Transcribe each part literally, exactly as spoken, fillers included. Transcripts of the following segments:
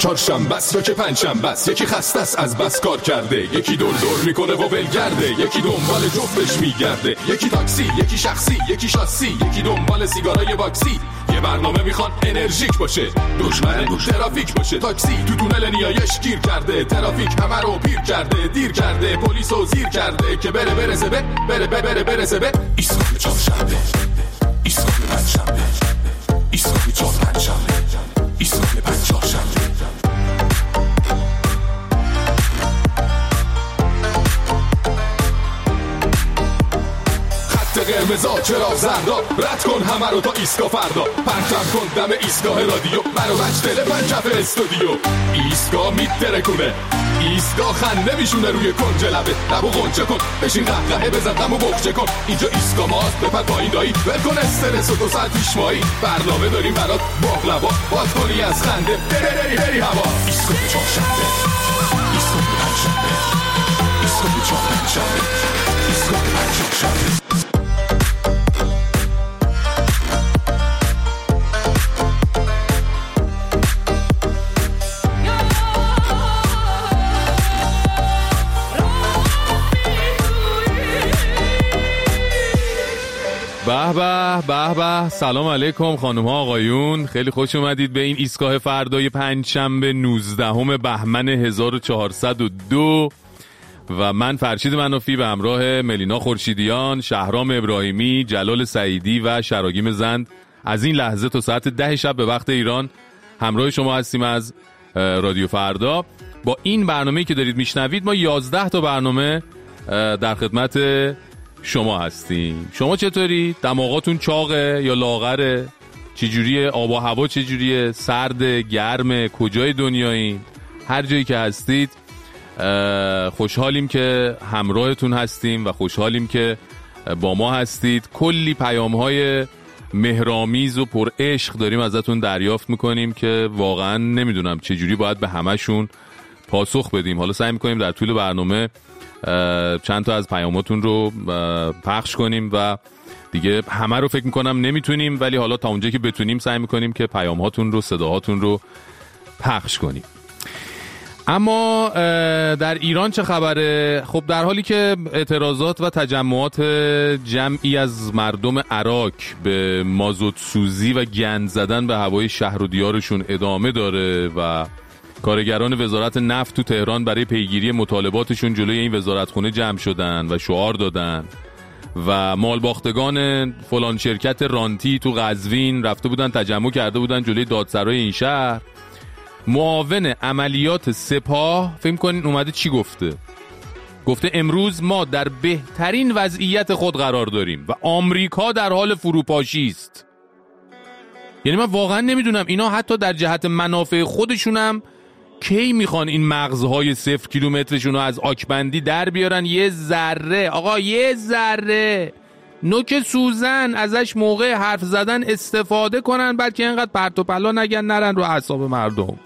چهارشنبه است یا که پنجشنبه است، یکی خسته است از بس کار کرده، یکی دور دور میکنه و ولگرده، یکی دنبال جفتش میگرده، یکی تاکسی، یکی شخصی، یکی شاسی، یکی دنبال سیگارای باکسی. یه برنامه میخوان انرژیک باشه، دشمن ترافیک باشه. تاکسی تو تونل نیایش گیر کرده، ترافیک همه رو پیر کرده، دیر کرده، پلیسو زیر کرده که بره برسه به بره بره بره برسه به ایستگاه چهارشنبه، ایستگاه پنجشنبه، ایستگاه چهارشنبه، ایستگاه پنجشنبه. قرمزا چرا زردا، رد کن همه رو تا ایستگاه فردا، پرچم کن دم ایستگاه رادیو، منو مجتله پنجف استودیو. ایستگاه میترکونه، ایستگاه خنده میشونه روی کنج لبه، لبو غنچه کن، بشین قهقهه بزن غمو بخچه کن. اینجا ایستگاه ماست، بپر پایین دایی، ول کن استرس و دو ساعت پیش مایی، برنامه داریم برات باقلوا، باز کنی از خنده بری بری بری هوا. ایستگاه چهارشنبه، ایستگاه پنجشنبه، ایستگاه چهارشنبه، ایستگاه پنجشنبه. به به به به. سلام علیکم خانم ها آقایون، خیلی خوش اومدید به این ایستگاه فردای پنجشنبه نوزدهم بهمن هزار و چهارصد و دو و من فرشید منافی به همراه ملینا خورشیدیان، شهرام ابراهیمی، جلال سعیدی و شراگیم زند از این لحظه تا ساعت ده شب به وقت ایران همراه شما هستیم از رادیو فردا. با این برنامه‌ای که دارید میشنوید ما یازده تا برنامه در خدمت شما هستیم. شما چطوری؟ دماغاتون چاقه یا لاغره؟ چجوریه؟ آب و هوا چجوریه؟ سرد، گرمه؟ کجای دنیایین؟ هر جایی که هستید خوشحالیم که همراهتون هستیم و خوشحالیم که با ما هستید. کلی پیام‌های مهرامیز و پر عشق داریم ازتون دریافت میکنیم که واقعا نمیدونم چجوری باید به همشون پاسخ بدیم. حالا سعی میکنیم در طول برنامه چند تا از پیاماتون رو پخش کنیم و دیگه همه رو فکر میکنم نمیتونیم، ولی حالا تا اونجایی که بتونیم سعی میکنیم که پیامهاتون رو، صداهاتون رو پخش کنیم. اما در ایران چه خبره؟ خب در حالی که اعتراضات و تجمعات جمعی از مردم عراق به مازوت سوزی و گند زدن به هوای شهر و دیارشون ادامه داره و کارگران وزارت نفت تو تهران برای پیگیری مطالباتشون جلوی این وزارتخونه جمع شدن و شعار دادن و مالباختگان فلان شرکت رانتی تو قزوین رفته بودن تجمع کرده بودن جلوی دادسرای این شهر. معاون عملیات سپاه فکر کنین اومده چی گفته؟ گفته امروز ما در بهترین وضعیت خود قرار داریم و آمریکا در حال فروپاشی است. یعنی من واقعا نمیدونم اینا حتی در جهت منافع خودشونم کی میخوان این مغزهای صفر کیلومترشون رو از آکبندی در بیارن یه ذره، آقا یه ذره نوک سوزن ازش موقع حرف زدن استفاده کنن، بعد که اینقدر پرت و پلا نگن نرن رو اعصاب مردم.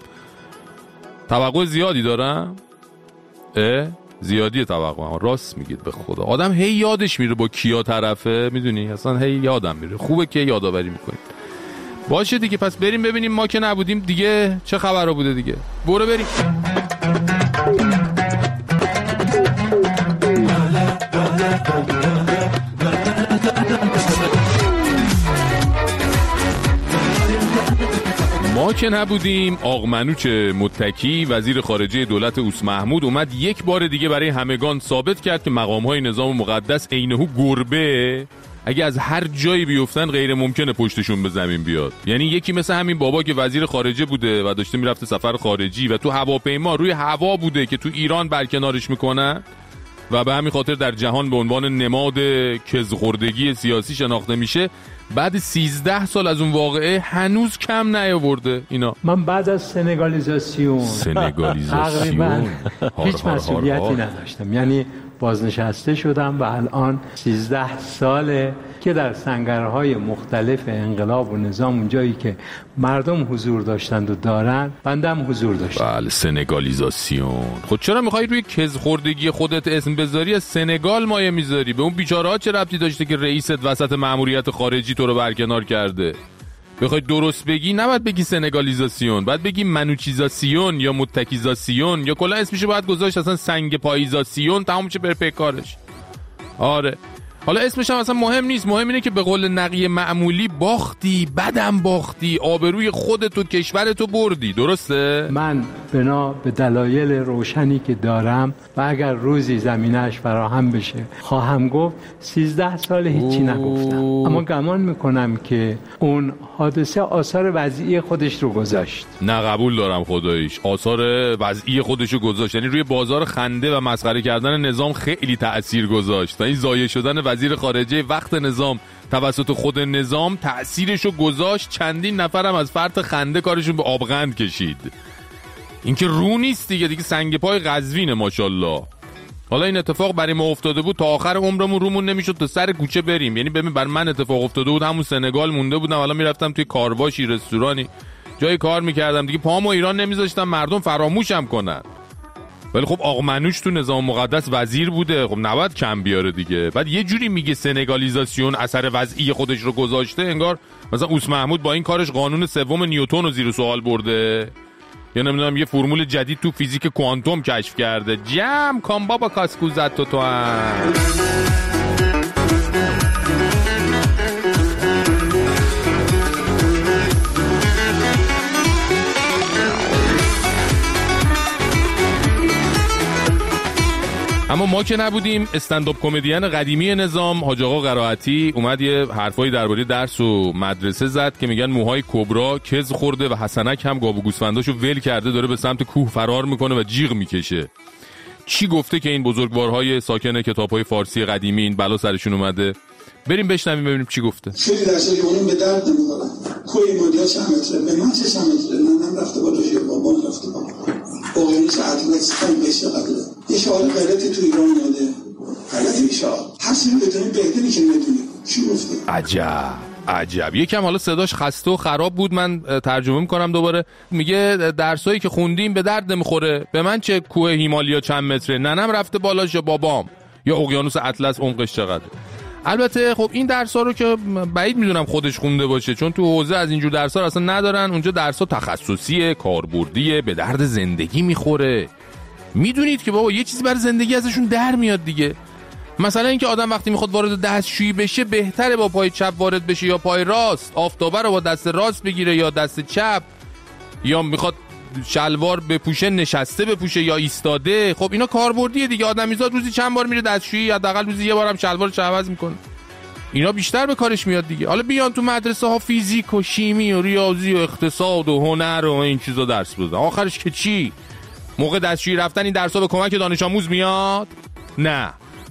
توقع زیادی دارم؟ اه؟ زیادی توقع. راست میگید به خدا. آدم هی یادش میره با کیا طرفه، میدونی اصلا هی یادم میره. خوبه که یادآوری میکنید. باشه دیگه، پس بریم ببینیم ما که نبودیم دیگه چه خبرها بوده دیگه. برو بریم. ما که نبودیم آق منوچ متکی وزیر خارجه دولت اوس محمود اومد یک بار دیگه برای همگان ثابت کرد که مقام‌های نظام مقدس عینه‌هو گربه اگه از هر جایی بیفتن غیر ممکنه پشتشون به زمین بیاد. یعنی یکی مثل همین بابا که وزیر خارجه بوده و داشته میرفته سفر خارجی و تو هواپیما روی هوا بوده که تو ایران برکنارش میکنن و به همین خاطر در جهان به عنوان نماد کزخوردگی سیاسی شناخته میشه، بعد سیزده سال از اون واقعه هنوز کم نیاورده اینا. من بعد از سنگالیزاسیون سنگالیزاسیون هیچ مسئولیتی نداشتم، یعنی بازنشسته شدم و الان سیزده ساله که در سنگرهای مختلف انقلاب و نظام اونجایی که مردم حضور داشتند و دارن بندم حضور داشتم. بله سنگالیزاسیون. خود چرا میخوای روی کزخوردگی خودت اسم بذاری؟ از سنگال مایه میذاری؟ به اون بیچاره ها چه ربطی داشته که رئیست وسط مأموریت خارجی تو رو برکنار کرده؟ بخوای درست بگی نباید بگی سنگالیزاسیون، باید بگی منوچیزاسیون یا متکیزاسیون یا کلا اسمشو باید گذاشت اصلا سنگ پاییزاسیون، تمام چه بر پیکارش. آره حالا اسمش هم اصلا مهم نیست، مهم اینه که به قول نقی معمولی باختی، بدم باختی، آبروی خودت و کشورتو بردی. درسته؟ من بنا به دلایل روشنی که دارم و اگر روزی زمینه‌اش فراهم بشه خواهم گفت سیزده سال هیچی نگفتم، اما گمان میکنم که اون حادثه آثار وضعی خودش رو گذاشت. نه قبول دارم خداییش، آثار وضعی خودش رو گذاشت، یعنی روی بازار خنده و مسخره کردن نظام خیلی تأثیر گذاشت و این ضایع شدن وزیر خارجه وقت نظام توسط خود نظام تأثیرشو گذاشت. چندین نفرم از فرط خنده کارشون به آبغند کشید. این که رو نیست دیگه، دیگه سنگ پای قزوینه ماشاءالله. حالا این اتفاق برای ما افتاده بود تا آخر عمرمون رومون نمیشد تا سر کوچه بریم. یعنی ببین بر من اتفاق افتاده بود همون سنگال مونده بودم، حالا میرفتم توی کارواشی رستورانی جای کار میکردم دیگه، پامو ایران نمیذاشتم مردم فراموشم کنن. ولی خب آقا منوچ تو نظام مقدس وزیر بوده، خب نباید کم بیاره دیگه. بعد یه جوری میگه سنگالیزاسیون اثر وضعی خودش رو گذاشته، انگار مثلا اوس محمود با این کارش قانون سوم نیوتن رو زیر سوال برده یا نمیدونم یه فرمول جدید تو فیزیک کوانتوم کشف کرده. جم کام بابا کاسکوزت تو تو هم. اما ما که نبودیم، استندآپ کمدین قدیمی نظام حاج آقا قرائتی اومد یه حرفایی درباره درس و مدرسه زد که میگن موهای کبرا کز خورده و حسنک هم گاو و گوسفنداشو ول کرده، داره به سمت کوه فرار میکنه و جیغ میکشه. چی گفته که این بزرگوارهای ساکن کتاب‌های فارسی قدیمی این بلا سرشون اومده؟ بریم بشنویم ببینیم چی گفته. خیلی درسایی که اونم به درد نمی‌خورن. کوی مدیا چند متره؟ به من چه چند متره؟ ننم رفته بالا یا بابام رفته بالا. اقیانوس اطلس خیلی بهش قدره. یه شعار غلطی تو ایران اومده. غلطی شعار. حسین بدونی بهتری که ندونی. چی گفته؟ عجب. عجب. یکم حالا صداش خسته و خراب بود، من ترجمه میکنم دوباره. میگه درسایی که خوندیم به درد نمیخوره. به من چه کوه هیمالیا چند متره؟ ننم رفته بالاش یا بابام؟ یا اقیانوس اطلس عمقش چقدره؟ البته خب این درس‌ها رو که بعید میدونم خودش خونده باشه، چون تو حوزه از اینجور درس‌ها اصلا ندارن. اونجا درس‌ها تخصصیه، کاربردیه، به درد زندگی میخوره. میدونید که بابا یه چیزی برای زندگی ازشون در میاد دیگه. مثلا اینکه آدم وقتی میخواد وارد دستشویی بشه بهتره با پای چپ وارد بشه یا پای راست، آفتابه رو با دست راست بگیره یا دست چپ، یا میخواد شلوار بپوشه نشسته بپوشه یا ایستاده. خب اینا کاربردیه دیگه. آدمیزاد روزی چند بار میره دستشویی، حداقل روزی یه بارم شلوارش عوض میکنه. اینا بیشتر به کارش میاد دیگه. حالا بیان تو مدرسه ها فیزیک و شیمی و ریاضی و اقتصاد و هنر و این چیزا درس بدن، آخرش که چی؟ موقع دستشویی رفتن این درس‌ها به کمک دانش آموز میاد؟ نه.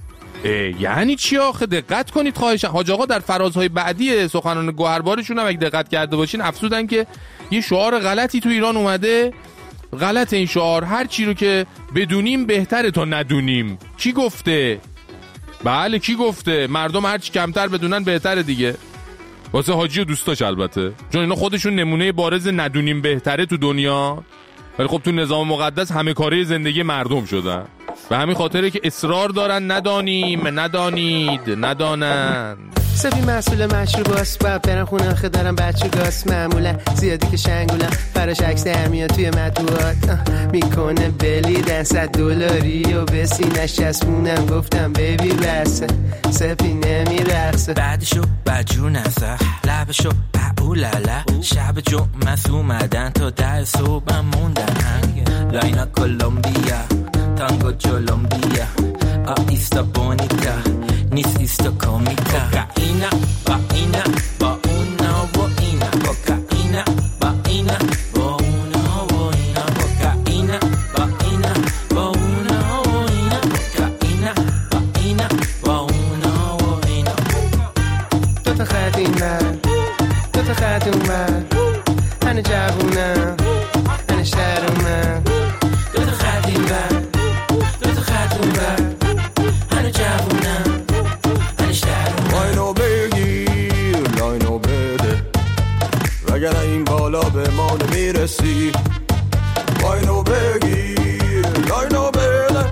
یعنی چی آخه؟ دقت کنید خواهشاً. حاج آقا در فرازهای بعدی سخنان گوهربارشون هم اگه دقت کرده باشین افسودن که یه شعار غلطی تو ایران اومده. غلط این شعار، هر چی رو که بدونیم بهتره تا ندونیم. کی گفته؟ بله کی گفته؟ مردم هر چی کمتر بدونن بهتره دیگه. واسه حاجی و دوستاش البته، چون اینا خودشون نمونه بارز ندونیم بهتره تو دنیا. ولی خب تو نظام مقدس همه کاره زندگی مردم شدن. به همین خاطره که اصرار دارن ندانیم، ندانید، ندانند. سفی مسئول مشروباست، باید برم خونه آخه دارم بچه گاست. معمولا زیادی که شنگولم براش عکس در میاد توی مطبوعات. میکنه بلی دست دلاری و به سینش چسبونم، گفتم بیبی بسه سفی نمیرقصه. بعدشو بجو نزه لبشو اولالا، شب جمعه اومدن تا ده صبح موندن. لاینا کولومبیا تانگو جولومبیا آیستا بونیتا نیست ایستا کومیکا. کوکائینا با اینا با اونا و اینا، کوکائینا با اینا با اونا و اینا، کوکائینا با اینا با اونا و اینا، کوکائینا با اینا با اونا و اینا. دو تا خط این من، دو تا خط اون من، هنه جوونم هنه شهرمم. دو تا خط این من، دو تا خط اون من، هنه جوونم هنه شهرمم. لاینو بگیر لاینو بده، وگرنه این بالا به ما نمیرسی. لاینو بگیر لاینو بده،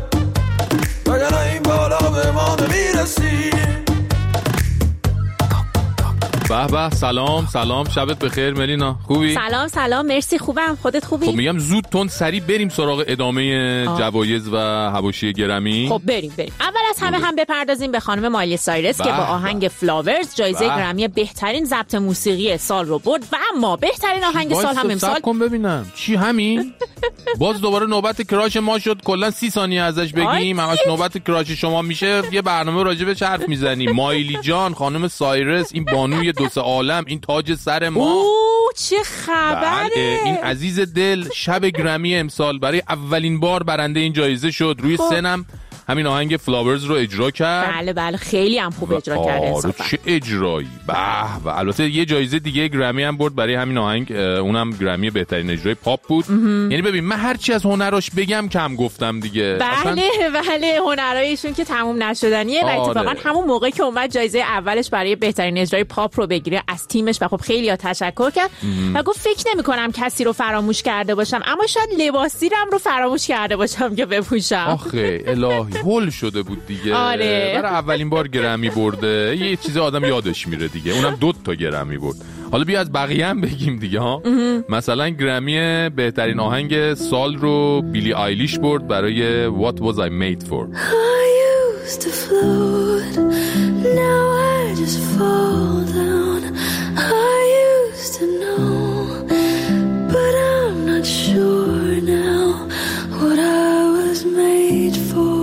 وگرنه این بالا به ما نمیرسی. به به، سلام سلام، شبت بخیر ملینا، خوبی؟ سلام سلام، مرسی خوبم، خودت خوبی؟ خب میگم زود تون سریع بریم سراغ ادامه جوایز و حواشی گرمی. خب بریم بریم. اول از همه هم بپردازیم به خانم مایلی سایرس که با آهنگ فلاورز جایزه گرمی بهترین ضبط موسیقی سال رو برد و اما بهترین آهنگ سال هم امسال. کن ببینم چی همین؟ باز دوباره نوبت کراش ما شد، کلا سی ثانیه ازش بگیم، همش نوبت کراش شما میشه، یه برنامه راجع به حرف میزنیم. مایلی جان، خانم سایرس، این بانوی دو سه عالم، این تاج سر ما. اوه چه خبره؟ این عزیز دل شب گرمی امسال برای اولین بار برنده این جایزه شد. روی سنم همین آهنگ فلاورز رو اجرا کرد. بله بله خیلی هم خوب اجرا کرد انصافا. چه اجرایی. به و البته یه جایزه دیگه گرمی هم برد برای همین آهنگ، اونم گرمی بهترین اجرای پاپ بود. یعنی ببین من هر چی از هنراش بگم کم گفتم دیگه. بله اصلا... بله هنرایشون که تموم نشدنیه. و اتفاقا همون موقع که اومد جایزه اولش برای بهترین اجرای پاپ رو بگیره از تیمش و خب خیلی ها تشکر کرد و گفت فکر نمی‌کنم کسی رو فراموش کرده باشم، اما شاید لباسیرم رو فراموش کرده باشم که بپوشم. آخه الهی هول شده بود دیگه. آره. برای اولین بار گرمی برده، یه چیزی آدم یادش میره دیگه، اونم دو تا گرمی برد. حالا بیا از بقیه هم بگیم دیگه ها. مثلا گرمی بهترین آهنگ سال رو بیلی آیلیش برد برای What Was I Made For. I used to float, now I just fall down. I used to know, but I'm not sure now what I was made for.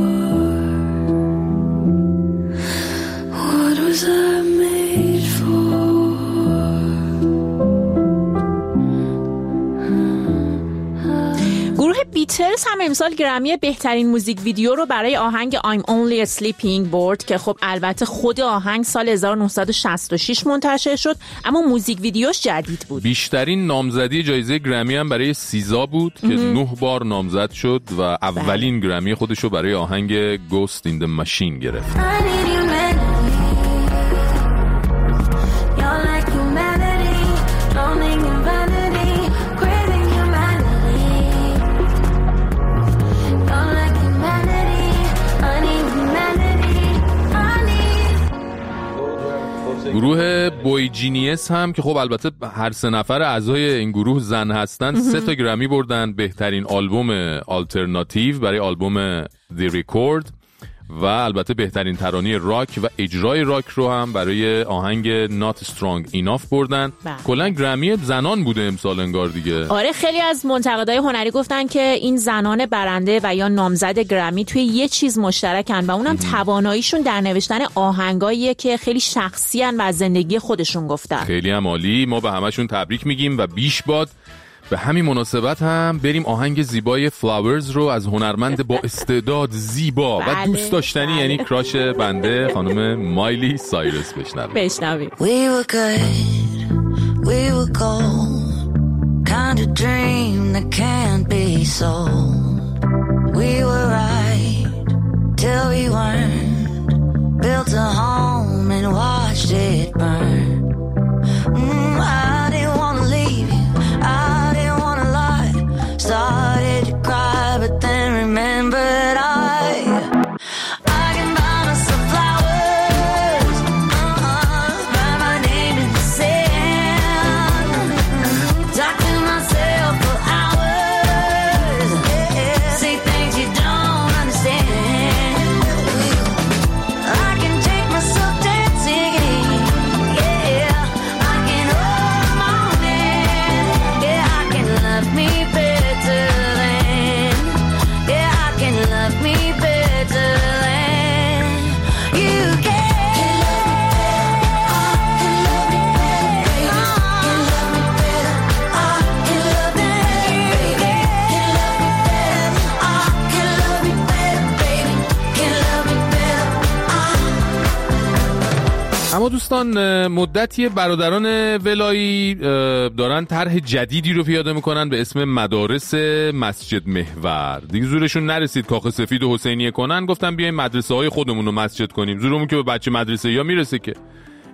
What was I made for? گروه بیتلز هم امسال گرمی بهترین موزیک ویدیو رو برای آهنگ I'm Only Sleeping برد که خب البته خود آهنگ سال هزار و نهصد و شصت و شش منتشر شد اما موزیک ویدیوش جدید بود. بیشترین نامزدی جایزه گرمی هم برای سیزا بود که نه بار نامزد شد و اولین گرمی خودش رو برای آهنگ Ghost in the Machine گرفت. گروه بوی جینیس هم که خب البته هر سه نفر اعضای این گروه زن هستن سه تا گرمی بردن. بهترین آلبوم آلترناتیو برای آلبوم The Record و البته بهترین ترانه راک و اجرای راک رو هم برای آهنگ Not Strong Enough بردن. کلا گرمی زنان بوده امسال انگار دیگه. آره خیلی از منتقدای هنری گفتن که این زنان برنده و یا نامزد گرمی توی یه چیز مشترکن و اونم تواناییشون در نوشتن آهنگاییه که خیلی شخصی ان و از زندگی خودشون گفتن. خیلی هم عالی، ما به همشون تبریک میگیم و بیش باد. به همین مناسبت هم بریم آهنگ زیبای فلاورز رو از هنرمند با استعداد زیبا بله، و دوست داشتنی بله. یعنی کراش بنده خانم مایلی سایرس بشنویم. بشنویم. We were good, we were gold, kind of dream that can't be sold. We were right till we weren't, built a home and watched it burn. Mm, I didn't want to leave you, I started to cry, but then remembered I I can buy myself flowers, uh-uh, write my name in the sand, talk to myself for hours, yeah, say things you don't understand. I can take myself dancing, yeah, I can hold my own hand, yeah, I can love me better. اما دوستان مدتی برادران ولایی دارن طرح جدیدی رو پیاده میکنن به اسم مدارس مسجد محور. دیگه زورشون نرسید کاخ سفید و حسینیه کنن، گفتن بیایم مدرسه های خودمون رو مسجد کنیم. زورمون که به بچه مدرسه یا میرسه که.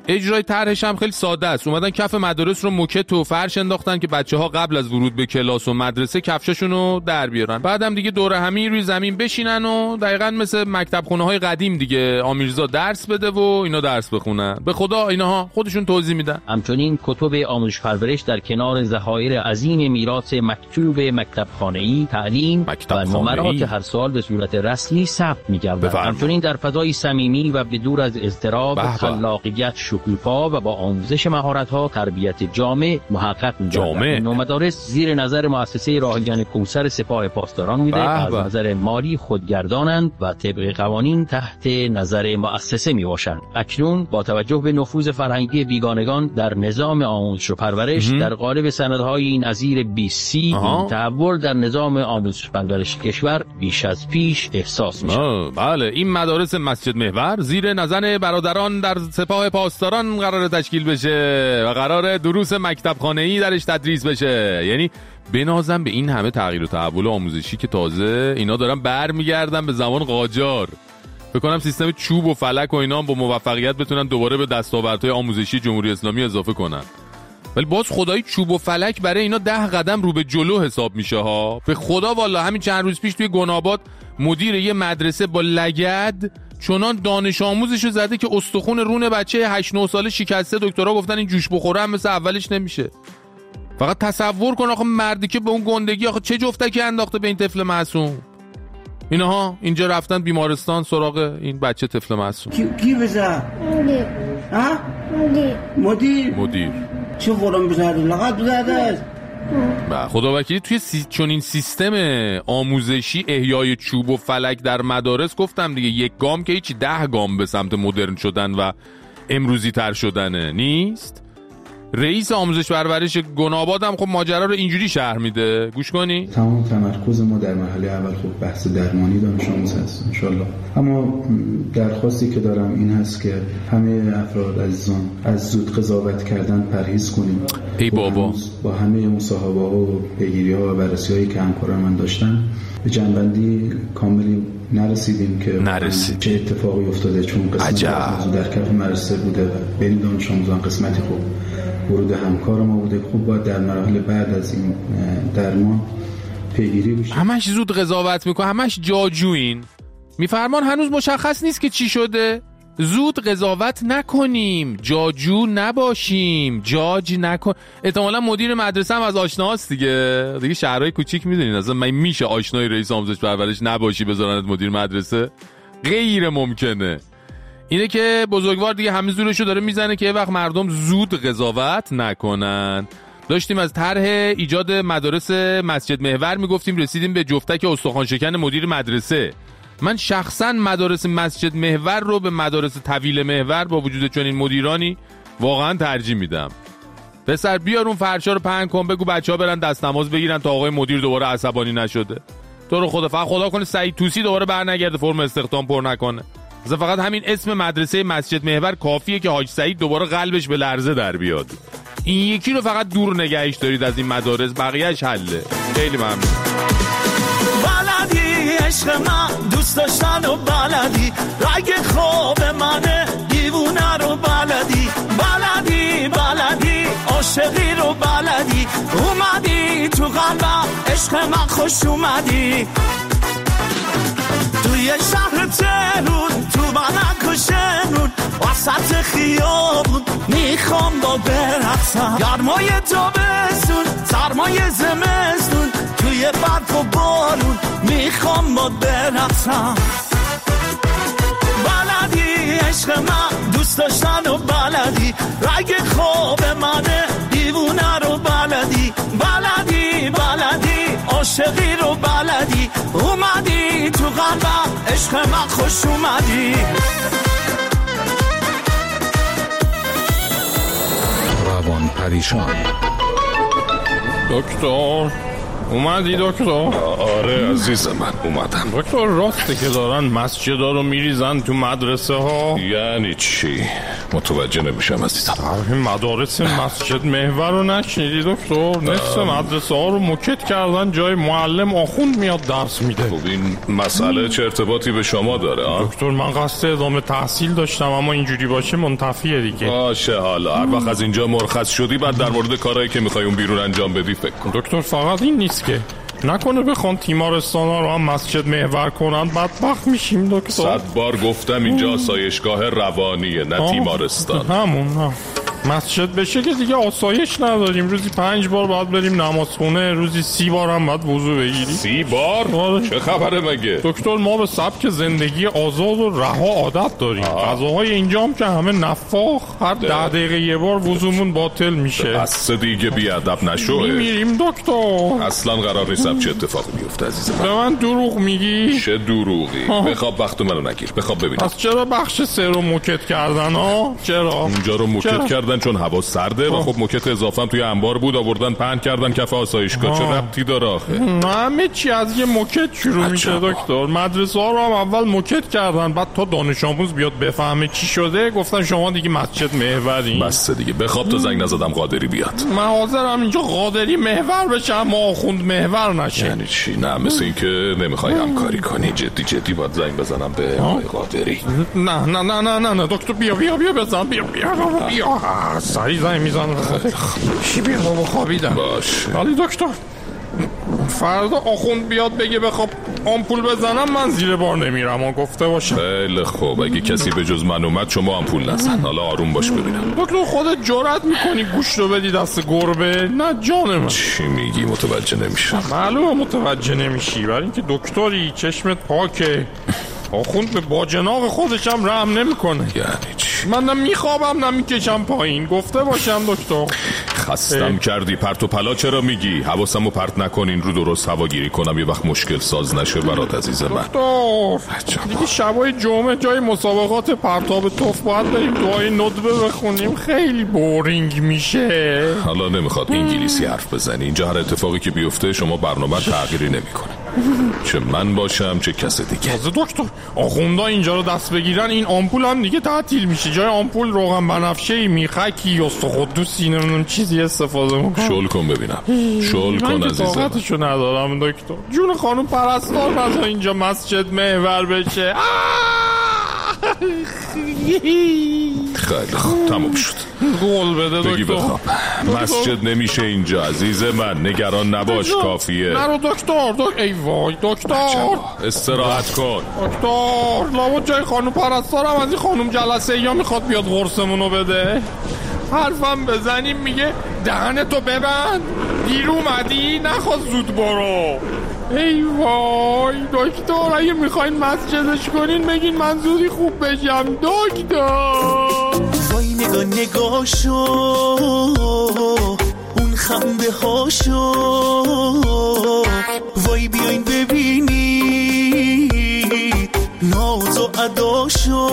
اجرای طرحش هم خیلی ساده است. اومدن کف مدارس رو موکت و فرش انداختن که بچه‌ها قبل از ورود به کلاس و مدرسه کفشاشون رو در بیارن. بعدم دیگه دور همی روی زمین بشینن و دقیقاً مثل مکتب خونه‌های قدیم دیگه آمیرزا درس بده و اینا درس بخونن. به خدا اینها خودشون توضیح میدن. همچنین کتب آموزش پرورش در کنار ذخایر عظیم میراث مکتوب مکتب خانه‌ای تعلیم و نمرات هر سال به صورت رسمی ثبت می‌گردد. همچنین در فضای صمیمی و بدور از اضطراب، خلاقیت، شکوفا و با آموزش مهارت‌ها تربیت جامع محقق می‌گردد. این مدارس زیر نظر مؤسسه راهگان کوثر سپاه پاسداران بوده، از نظر مالی خودگردانند و طبق قوانین تحت نظر مؤسسه میباشند. اکنون با توجه به نفوذ فرهنگی بیگانگان در نظام آموزش و پرورش در قالب سندهای نظیر بی سی این تحول در نظام آموزش و پرورش کشور بیش از پیش احساس میشه. بله، این مدارس مسجد محور زیر نظر برادران در سپاه پاسداران قرار تشکیل بشه و قرار دروس مکتب خانه‌ای درش تدریس بشه. یعنی بنازم به این همه تغییر و تحول آموزشی که تازه اینا دارن برمیگردن به زمان قاجار. بکنم سیستم چوب و فلک و اینا هم با موفقیت بتونن دوباره به دستاوردهای آموزشی جمهوری اسلامی اضافه کنن. ولی باز خدایی چوب و فلک برای اینا ده قدم رو به جلو حساب میشه ها. به خدا والا همین چند روز پیش توی گناباد مدیر یه مدرسه با لگد چنان دانش آموزشو زده که استخون رون بچه هشت نه ساله شکسته. دکترها گفتن این جوش بخوره هم مثل اولش نمیشه. فقط تصور کن آخه مردی که به اون گندگی آخه چه جفتکی انداخته به این طفل معصوم. اینها اینجا رفتن بیمارستان سراغ این بچه طفل معصوم. کی کی بزن؟ مدیر. ها؟ مدیر. مدیر. مدیر. چه قرم بزنه؟ لقد بزنه. با خدا وکیلی توی سی... چون این سیستم آموزشی احیای چوب و فلک در مدارس گفتم دیگه یک گام که هیچی ده گام به سمت مدرن شدن و امروزی تر شدنه نیست. رئیس آموزش پرورش گناباد هم خب ماجرا رو اینجوری شرح میده. گوش کنی. تمام تمرکز ما در مرحله اول خب بحث درمانی دانش آموز هست ان شاءالله. اما درخواستی که دارم این هست که همه افراد عزیزان از زود قضاوت کردن پرهیز کنیم. ای بابا با همه مصاحبه ها و پیگیری‌ها و بررسی‌هایی که همکاران من داشتن به جنبندی کاملی نرسیدیم که نرسید. چه اتفاقی افتاده، چون قسمت از در کف مدرسه بوده و بین دانش آموزان قسمتی خوب ورود همکار ما بوده. خوب باید در مراحل بعد از این درمان پیگیری بشه. همش زود قضاوت میکنه، همش جاجوین. میفرمان هنوز مشخص نیست که چی شده. زود قضاوت نکنیم، جاجو نباشیم، جاج نکن. احتمالاً مدیر مدرسه هم از آشناست دیگه. دیگه شهرهای کوچیک میدونین اصلا من میشه آشنای رئیس آموزش پرورش نباشی بذارنت مدیر مدرسه؟ غیر ممکنه. اینه که بزرگوار دیگه همه زورشو داره میزنه که یه وقت مردم زود قضاوت نکنن. داشتیم از طرح ایجاد مدارس مسجد محور میگفتیم، رسیدیم به جفتک استخوان شکن مدیر مدرسه. من شخصا مدارس مسجد محور رو به مدارس طویل محور با وجود چنین مدیرانی واقعا ترجیح میدم. پسر بیار اون فرشا رو پهن کن، بگو بچه‌ها برن دست نماز بگیرن تا آقای مدیر دوباره عصبانی نشده. تو رو خدا فقط خدا کنه سعید توسی دوباره برنگرده فرم استخدام پر نکنه. مثلا فقط همین اسم مدرسه مسجد محور کافیه که حاج سعید دوباره قلبش به لرزه در بیاد. این یکی رو فقط دور نگهش دارید از این مدارس، بقیه‌اش حله. خیلی ممنون. بلدی عشق من دوست داشتن و بلدی، رگ خواب منه دیوونه رو بلدی، بلدی بلدی عاشقی رو بلدی، اومدی تو قلبم عشق من خوش اومدی. توی شهر تهرون تو بلک و شمرون وسط خیابون میخوام با برقصم، گرمای تابستون سرمای زمستون توی برف و بارون میخوام با برقصم. بلدی عشق من دوست داشتن و بلدی، رگ خواب منه دیوونه رو بلدی، بلدی بلدی عاشقی رو بلدی، اومدی تو قلبم عشق من خوش اومدی. روان پریشان. دکتر اومدی دکتر؟ آره عزیز من اومدم. دکتر راسته که دارن مسجدا رو میریزن تو مدرسه ها؟ یعنی چی؟ متوجه نمیشم عزیزم. این مدارس مسجد محور رو نشنیدی دکتر؟ نصف مدرسه ها رو موکت کردن جای معلم آخوند میاد درس میده. خب این مسئله چه ارتباطی به شما داره ها؟ دکتر من قصد ادامه تحصیل داشتم اما اینجوری باشه منتفیه دیگه. باشه حالا هر وقت از اینجا مرخص شدی بعد در مورد کارهایی که میخوای اون بیرون انجام بدی فکر کن. دکتر فقط این نیست که نکنه بخوان تیمارستان ها رو هم مسجد محور کنن بدبخت میشیم دکتر. صد بار گفتم اینجا آسایشگاه روانیه نه تیمارستان. همون نه مسجد بشه که دیگه آسایش نداریم. روزی پنج بار باید بریم نمازخونه، روزی سی بار هم باید وضو بگیریم. سی بار؟ آره. چه خبره مگه؟ دکتر ما به سبک زندگی آزاد و رها عادت داریم. غذاهای اینجا هم که همه نفاخ، هر ده دقیقه یه بار وضومون باطل میشه. بس دیگه بیادب نشو. میمیریم دکتر. اصلا قرار نیست چه اتفاقی بیفته عزیزم. به من دروغ میگی؟ چه دروغی؟ بخواب وقت منو نگیر. بخواب ببینم. پس چرا بخش سه رو موکت کردن ها؟ چرا؟ اونجا رو موکت کردن چون هوا سرده و خب موکت اضافه هم توی انبار بود آوردن پهن کردن کف آسایشگاه. چه ربطی داره آخه؟ همه چی از یه موکت شروع میشه دکتر. مدرسه ها رو هم اول موکت کردن بعد تا دانش آموز بیاد بفهمه چی شده گفتن شما دیگه مسجد محورین. بس دیگه بخواب تا زنگ نزدم قادری بیاد. من حاضرم اینجا قادری محور بشه اما آخوند محور نشه. یعنی چی؟ نه مثل این که نمیخوای همکاری کنی. جدی جدی باید زنگ بزنم به آقای قادری. نه نه نه نه نه دکتر بیا بیا بیا بزن بیا بیا بیا سری زنگ میزنم. چی بیا بابا خوابیدم. باش ولی دکتر فردا آخوند بیاد بگه بخواب آمپول بزنم من زیر بار نمیرم و گفته باشم. خیلی خوب اگه کسی به جز من اومد شما آمپول نزن. حالا آروم باش ببینم. دکتر خودت جرأت میکنی گوشت رو بدی دست گربه؟ نه جان من. چی میگی؟ متوجه نمیشم. معلومه متوجه نمیشی برای اینکه دکتری چشمت پاکه. آخوند به باجناق خودش هم رحم نمیکنه. یعنی چی؟ من نه میخوابم نه میکشم پایین. گفته باشم دکتر. خستم اه. کردی پرت و پلا چرا میگی؟ حواسمو پرت نکنین رو درست هواگیری کنم یه وقت مشکل ساز نشه برات عزیز من. دکتر دیگه شبای جمعه جای مسابقات پرتاب توف باید بریم دعای ندبه بخونیم. خیلی بورینگ میشه. حالا نمیخواد انگلیسی حرف بزنی. اینجا هر اتفاقی که بیفته شما برنامه تغییری نمیکنه. چه من باشم چه کس دیگه. دکتر آخوندا اینجا رو دست بگیرن این آمپول هم دیگه تعطیل میشه. جای آمپول روغن بنفشه میخکی یا استخدوسی نمیدونم چیزی استفاده میکنم. شل کن ببینم. شل کن عزیزم. من طاقتشو ندارم دکتر. جون خانم پرستار نذار اینجا مسجد محور بشه. خیلی خوب تموم شد. قول بده دکتر. بگی بخواب. مسجد نمیشه اینجا عزیز من. نگران نباش دکتر. کافیه. نرو دکتر. دکتر ای وای دکتر. استراحت کن دکتر. لابد جای خانم پرستارم از این خانم جلسه یا میخواد بیاد قرصمونو بده. حرفم بزنیم میگه دهنتو ببند دیر اومدی نخواست زود برو. ای وای دکتر اگه میخواین مسجدش کنین بگین من زودی خوب بشم دکتر. وای نگاه نگاه شو اون خنده هاشو وای بیاین ببینید ناز و اداشو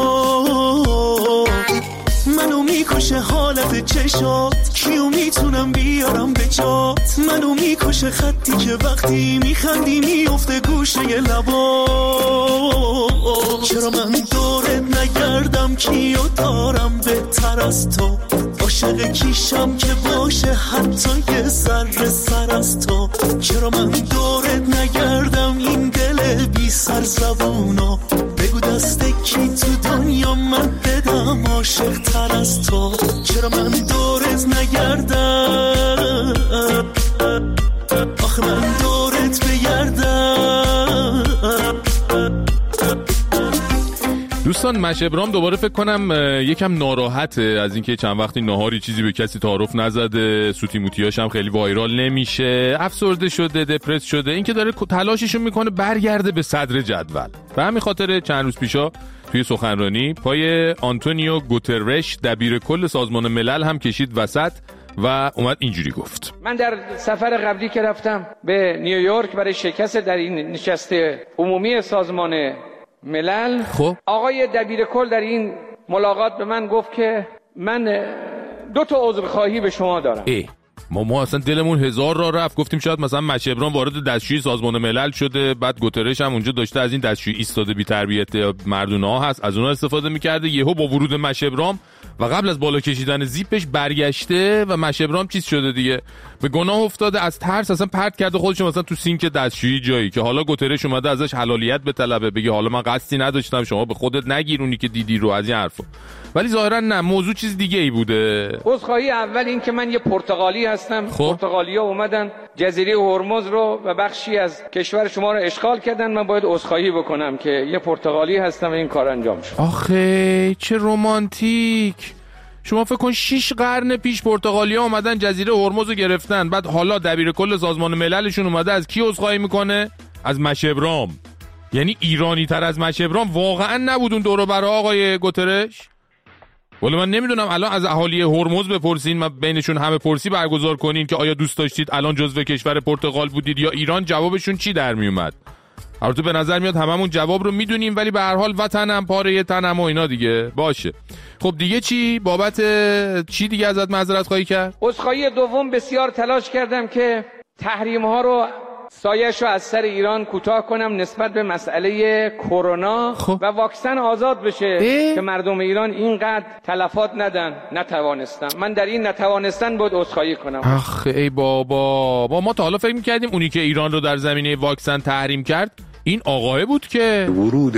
منو میکشه حالت چشات کیو میتونم بیارم به جات منو میکشه خطی که وقتی میخندی میفته گوشه لبات چرا من دورت نگردم کیو دارم بهتر از تو عاشق کیشم که باشه حتی یه ذره سر از تو چرا من دورت نگردم این دل بی سر زبونو بگو دست کی تو دنیا من بدم عاشق تر از تو چرا من دورت نگردم آخه من دورت بگردم. دوستان مش ابرام دوباره فکر کنم یکم ناراحته از اینکه چند وقتی ناهاری چیزی به کسی تعارف نزده سوتی موتیاش هم خیلی وایرال نمیشه افسرده شده دپرس شده اینکه داره تلاششو میکنه برگرده به صدر جدول به همین خاطر چند روز پیشا توی سخنرانی پای آنتونیو گوترش دبیر کل سازمان ملل هم کشید وسط و اومد اینجوری گفت من در سفر قبلی که رفتم به نیویورک برای شرکت در این نشست عمومی سازمان ملل خب آقای دبیر کل در این ملاقات به من گفت که من دو تا عذرخواهی به شما دارم. ای ما ما اصلا دلمون هزار را رفت، گفتیم شاید مثلا مشه ابراهیم وارد دستشویی سازمان ملل شده، بعد گوترش هم اونجا داشته از این دستشویی ایستاده بی تربیت مردونه ها هست از اونها استفاده میکرده، یهو با ورود مشه ابراهیم و قبل از بالا کشیدن زیپش برگشته و مشه ابراهیم چیز شده دیگه، به گناه افتاده، از ترس اصلا پرت کرده خودش مثلا تو سینک دستشویی جایی که حالا گوترش اومده ازش حلالیت به طلبه، بگه حالا من قصدی نداشتم، شما به خودت نگیرونی که دیدی رو، از این حرفا. ولی ظاهرا نه، موضوع چیز دیگه ای بوده. عذرخواهی اول این که من یه پرتغالی هستم، پرتغالیا اومدن جزیره هرمز رو و بخشی از کشور شما رو اشغال کردن، من باید عذرخواهی بکنم که یه پرتغالی هستم و این کار انجام شد. آخه چه رمانتیک. شما فکر کن شش قرن پیش پرتغالیا اومدن جزیره هرمز رو گرفتن، بعد حالا دبیر کل سازمان مللشون اومده از کی عذرخواهی میکنه؟ از مشه ابراهیم. یعنی ایرانی تر از مشه ابراهیم واقعا نبود اون دور و بر آقای گوترش؟ ولی من نمیدونم الان از اهالی هرمز بپرسین، من بینشون همه پرسی برگزار کنین که آیا دوست داشتید الان جزو کشور پرتغال بودید یا ایران، جوابشون چی در میومد؟ البته به نظر میاد هممون جواب رو میدونیم، ولی به هر حال وطنم پاره تنم و اینا دیگه باشه. خب دیگه چی؟ بابت چی دیگه ازت معذرت خواهی کرد؟ عذرخواهی دوم، بسیار تلاش کردم که تحریم ها رو سایه‌شو از سر ایران کوتاه کنم نسبت به مسئله کرونا و واکسن آزاد بشه اه؟ که مردم ایران اینقدر تلفات ندن. نتوانستم. من در این نتوانستن بود عذرخواهی کنم. آخ ای بابا، با ما تا حالا فکر می‌کردیم اونی که ایران رو در زمینه واکسن تحریم کرد این آقای بود که ورود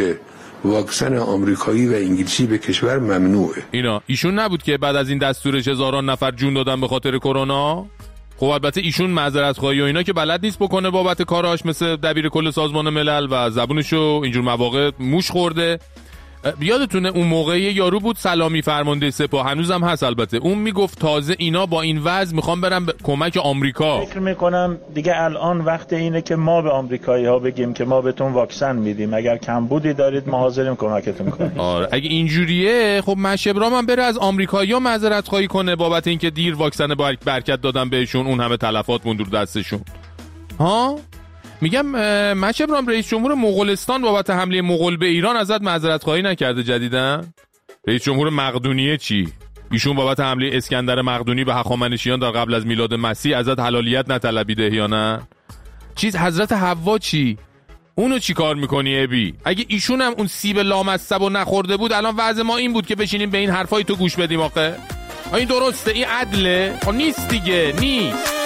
واکسن آمریکایی و انگلیسی به کشور ممنوعه. اینا ایشون نبود که بعد از این دستورش هزاران نفر جون دادن به خاطر کرونا؟ خب البته ایشون معذرت خواهی و اینا که بلد نیست بکنه بابت کاراش، مثل دبیر کل سازمان ملل و زبونشو اینجور مواقع موش خورده. یادتونه اون موقعی یارو بود سلامی فرمانده سپاه، هنوزم هست البته، اون میگفت تازه اینا با این وضع میخوام برم کمک آمریکا. فکر میکنم دیگه الان وقت اینه که ما به آمریکایی ها بگیم که ما بهتون واکسن میدیم، اگر کمبودی دارید ما حاضریم کمکتون کنیم. آره اگه اینجوریه خب مشه ابراهیم هم بره از آمریکایی‌ها معذرت خواهی کنه بابت اینکه دیر واکسن برکت دادن بهشون، اون همه تلفات موند رو دستشون. ها میگم مشه ابراهیم رئیس جمهور مغولستان بابت حمله مغول به ایران ازت معذرت خواهی نکرده جدیدن؟ رئیس جمهور مقدونیه چی؟ ایشون بابت حمله اسکندر مقدونی به هخامنشیان در قبل از میلاد مسیح ازت حلالیت نطلبیده یا نه؟ چیز حضرت حوا چی؟ اونو چی کار میکنی ابی؟ اگه ایشون هم اون سیب لامصبو نخورده بود الان وضع ما این بود که بشینیم به این حرفای تو گوش بدیم. آخه این درسته؟ این عدله؟ خب نیست دیگه، نیست.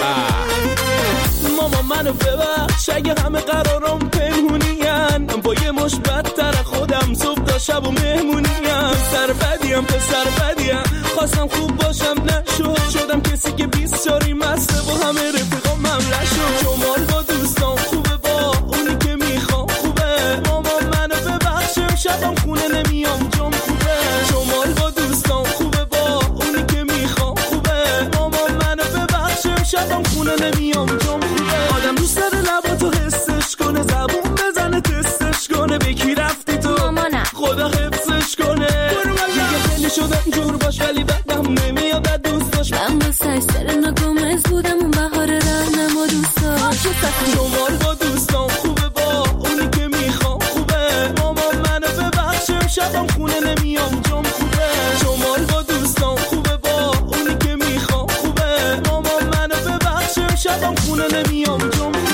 ماما منو ببخش اگه همه قرارم پنهونین، با یه مش بدتر خودم صبح تا شب و مهمونین، سر بدیم پسر بدیم، خواستم خوب باشم نشد، شدم کسی که بیست چاری مسته و همه رفیقام ممله شد، شمال با دوستان خوبه با اونی که میخوام خوبه، ماما منو ببخش شبم خونه نمیام جام خوبه، شمال با دوستان خوبه با اونی که میخوام خوبه، ماما منو ببخش شبم خونه نمیام جام خوبه، آدم دوست داره لباتو حسش کنه، زبون بزنه تستش کنه، به کی رفتی تو مامانم خدا حفظش کنه، دیگه خیلی شدم جور باش ولی بدم نمیاد از دوست داشت، من با سر نگمز بودم اون بهار رهنم و دوست داشت، شمال با دوستان خوبه با اونی که میخوام خوبه، ماما منو ببخشم شبم خونه نمیام جام خوبه، شمال با دوستان خوبه با اونی که میخوام خوبه، ماما منو ببخشم شبم خونه نمیام جام خوبه.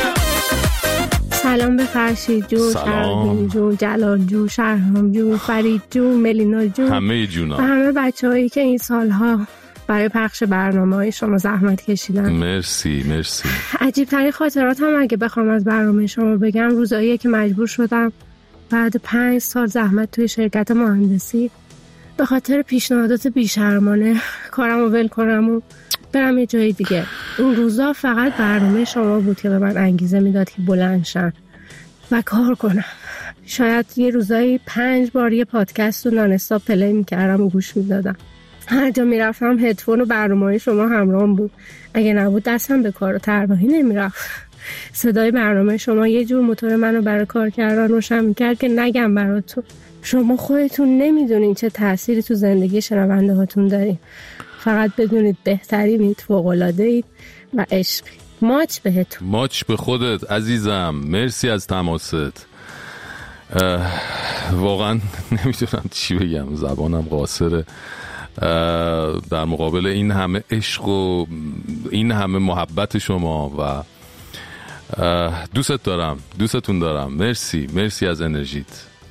سلام به فرشید جون، شرمین جون، جلال جون، شرهام جون، فرید جون، ملینا جون، همه جونا و همه بچه هایی که این سالها برای پخش برنامه های شما زحمت کشیدن. مرسی مرسی. عجیب ترین خاطرات هم اگه بخوام از برنامه شما بگم روزاییه که مجبور شدم بعد پنج سال زحمت توی شرکت مهندسی به خاطر پیشنهادات بیشرمانه کارم رو ول کنم و برم یه جای دیگه. اون روزا فقط برنامه شما بود که به من انگیزه میداد که بلند شم و کار کنم. شاید یه روزایی پنج بار یه پادکست رو نان استاپ پلی میکردم و گوش میدادم. هر جا میرفتم هدفون و برنامه شما همراهم بود. اگه نبود دستم به کار و طراحی نمیرفت. صدای برنامه شما یه جور موتور منو برای کار کردن روشن میکرد که نگم براتون. شما خودتون نمیدونین چه تأثیری تو زندگی شنونده هاتون دارین. فقط بدونید بهترینید، فوق‌العاده‌اید و عشقی. ماچ بهتون. ماچ به خودت عزیزم. مرسی از تماست. واقعا نمیدونم چی بگم، زبانم قاصره. در مقابل این همه عشق و این همه محبت شما و دوست دارم، دوستتون دارم. مرسی مرسی از انرژیت.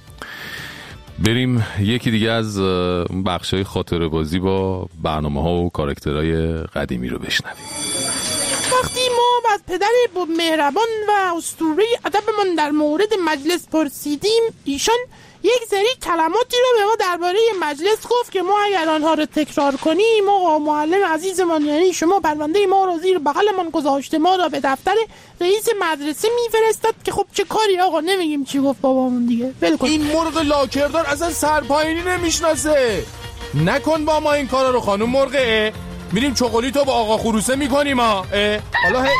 بریم یکی دیگه از بخشای خاطره بازی با برنامه ها و کاراکترهای قدیمی رو بشنویم. وقتی ما از پدر با مهربان و اسطوره ادبمون در مورد مجلس پرسیدیم، ایشان یک سری کلماتی رو به ما درباره مجلس گفت که ما اگر آنها رو تکرار کنیم، آقا معلم عزیزمان یعنی شما پرونده ما رو زیر بغلمان گذاشته ما رو به دفتر رئیس مدرسه میفرستاد که خب چه کاری آقا، نمیگیم چی گفت بابامون دیگه، ول کن. این مرغ لاکردار اصلا سرپایینی نمیشناسه. نکن با ما این کارا رو خانم مرغه. میریم چوکولیتو با آقا خروسه میکنیم ها. حالا هی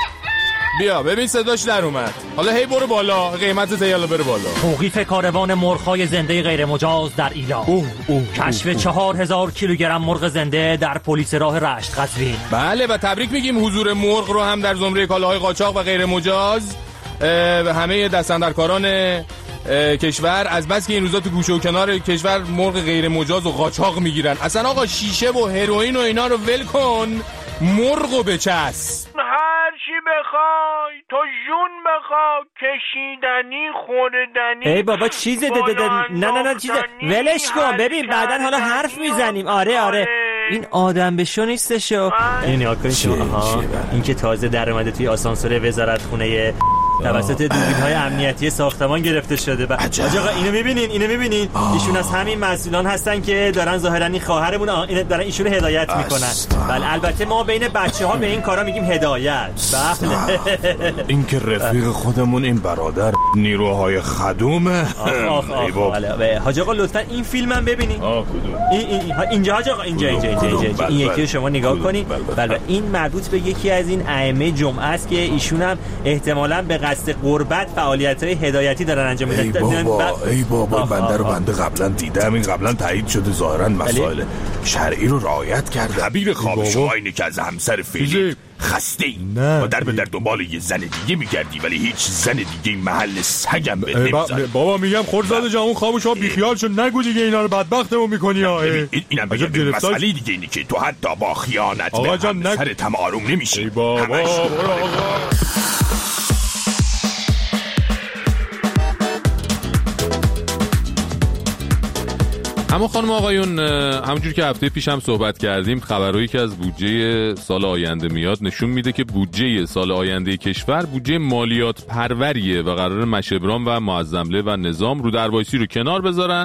بیا ببین صداش در اومد. حالا هی برو بالا، قیمت تیالا بره بالا. توقیف کاروان مرغ‌های زنده غیر مجاز در ایران. اوه اوه کشف چهار هزار کیلوگرم مرغ زنده در پلیس راه رشت قزوین. بله و تبریک میگیم حضور مرغ رو هم در زمره کالاهای قاچاق و غیر مجاز به همه دستاندرکاران کشور، از بس که این روزا تو گوشه و کنار کشور مرغ غیر مجاز و قاچاق میگیرن. اصلا آقا شیشه و هروئین و اینا رو ول کن، مرغو بچس. هر چی بخوای، تو جون بخوای، کشیدنی خوردنی. ای بابا چیزه ده ده ده. نه نه نه چیزه ولش کن، ببین بعدن حالا حرف میزنیم. آره آره این آدم بشو نیستشو. این نگاه کن شما، این که تازه در اومده توی آسانسور وزارت خونه توسط دوربین‌های امنیتی ساختمان گرفته شده. آقا اینو می‌بینین؟ اینو می‌بینین؟ ایشون از همین مسئولان هستن که دارن ظاهراً این خواهرمون این دارن ایشون هدایت میکنن. بله البته ما بین بچه‌ها به این کارا میگیم هدایت. بله این که رفیق خودمون این برادر نیروهای خدومه. آخ آخ بله حاج آقا لطفاً این فیلمم ببینین. آ کدوم؟ این اینجا حاج آقا اینجا اینجا اینجا این یکی رو شما نگاه کنین. بله این مربوط به یکی از این ائمه جمعه است که ایشون هم احتمالاً به قصد قربت فعالیت‌های هدایتی دارن انجام میدن. ای بابا ای بابا بنده رو بنده قبلا دیدم، این قبلا تایید شده ظاهرا مسائل شرعی رو رعایت کرده. دبیر خواب شما اینه که از همسر فعلی خسته ای و در به در دنبال یه زن دیگه میگردی ولی هیچ زن دیگه محل سگم به نمیذاره. بابا میگم خورزاده جان اون خواب شما بیخیال شو، نگو دیگه اینا رو بدبختمون میکنی. ها اینم بگم مسئله دیگه اینه که تو حتی با خیانت به همسرت هم آروم نمیشی. بابا برو آقا. اما خانم آقایون، همونجور که هفته پیش هم صحبت کردیم، خبرهایی که از بودجه سال آینده میاد نشون میده که بودجه سال آینده کشور بودجه مالیات پروریه و قرار مشبران و معظمله و نظام رو دربایسی رو کنار بذارن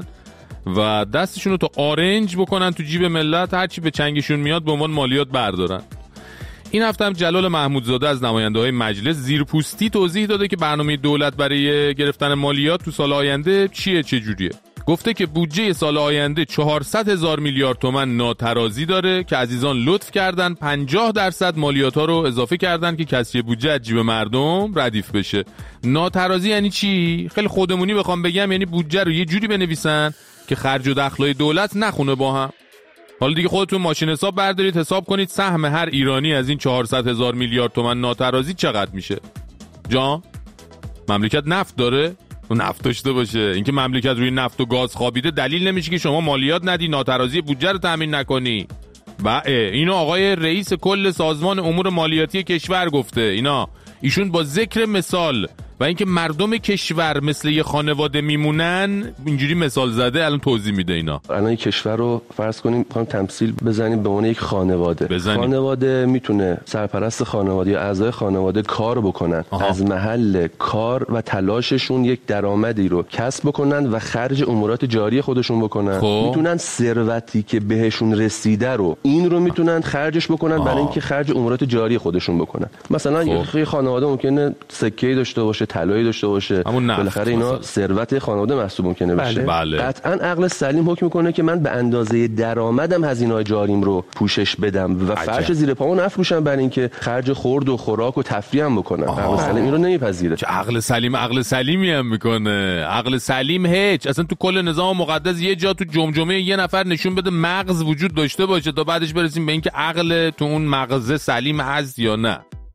و دستشون رو تا آرنج بکنن تو جیب ملت، هرچی به چنگشون میاد به عنوان مالیات بردارن. این هفته هم جلال محمودزاده از نماینده‌های مجلس زیرپوستی توضیح داده که برنامه دولت برای گرفتن مالیات تو سال آینده چیه، چه جوریه. گفته که بودجه سال آینده چهارصد هزار میلیارد تومان ناترازی داره که عزیزان لطف کردن پنجاه درصد مالیات ها رو اضافه کردن که کسری بودجه از جیب مردم ردیف بشه. ناترازی یعنی چی؟ خیلی خودمونی بخوام بگم یعنی بودجه رو یه جوری بنویسن که خرج و دخلای دولت نخونه با هم. حالا دیگه خودتون ماشین حساب بردارید حساب کنید سهم هر ایرانی از این چهارصد هزار میلیارد تومان ناترازی چقدر میشه. جان مملکت نفت داره؟ نفت داشته باشه. اینکه مملکت روی نفت و گاز خوابیده دلیل نمیشه که شما مالیات ندی، ناترازی بودجه رو تامین نکنی. با اینو آقای رئیس کل سازمان امور مالیاتی کشور گفته. اینا ایشون با ذکر مثال و اینکه مردم کشور مثل یه خانواده میمونن اینجوری مثال زده، الان توضیح میده. اینا الان یک کشور رو فرض کنیم میخوام تمثیل بزنیم به عنوان یک خانواده. بزنیم. خانواده میتونه سرپرست خانواده یا اعضای خانواده کار بکنن. آها. از محل کار و تلاششون یک درآمدی رو کسب بکنن و خرج امورات جاری خودشون بکنن. خب. میتونن ثروتی که بهشون رسیده رو این رو میتونن خرجش بکنن برای اینکه خرج امورات جاری خودشون بکنن. مثلا خب. یه خانواده ممکنه سکه‌ای داشته باشه، طلایی داشته باشه، بالاخره اینا ثروت خانواده محسوب ممکنه بشه. بله. قطعاً عقل سلیم حکم میکنه که من به اندازه درآمدم هزینه‌های جاریم رو پوشش بدم و فرش زیر پامو نفروشم برای اینکه خرج خورد و خوراک و تفریحم بکنم. عقل سلیم این رو نمیپذیره. چه عقل سلیم عقل سلیمی هم میکنه. عقل سلیم هیچ. اصلا تو کل نظام مقدس یه جا تو جمجمه یه نفر نشون بده مغز وجود داشته باشه تا بعدش برسیم به اینکه عقل تو اون مغز سلیم هست یا نه.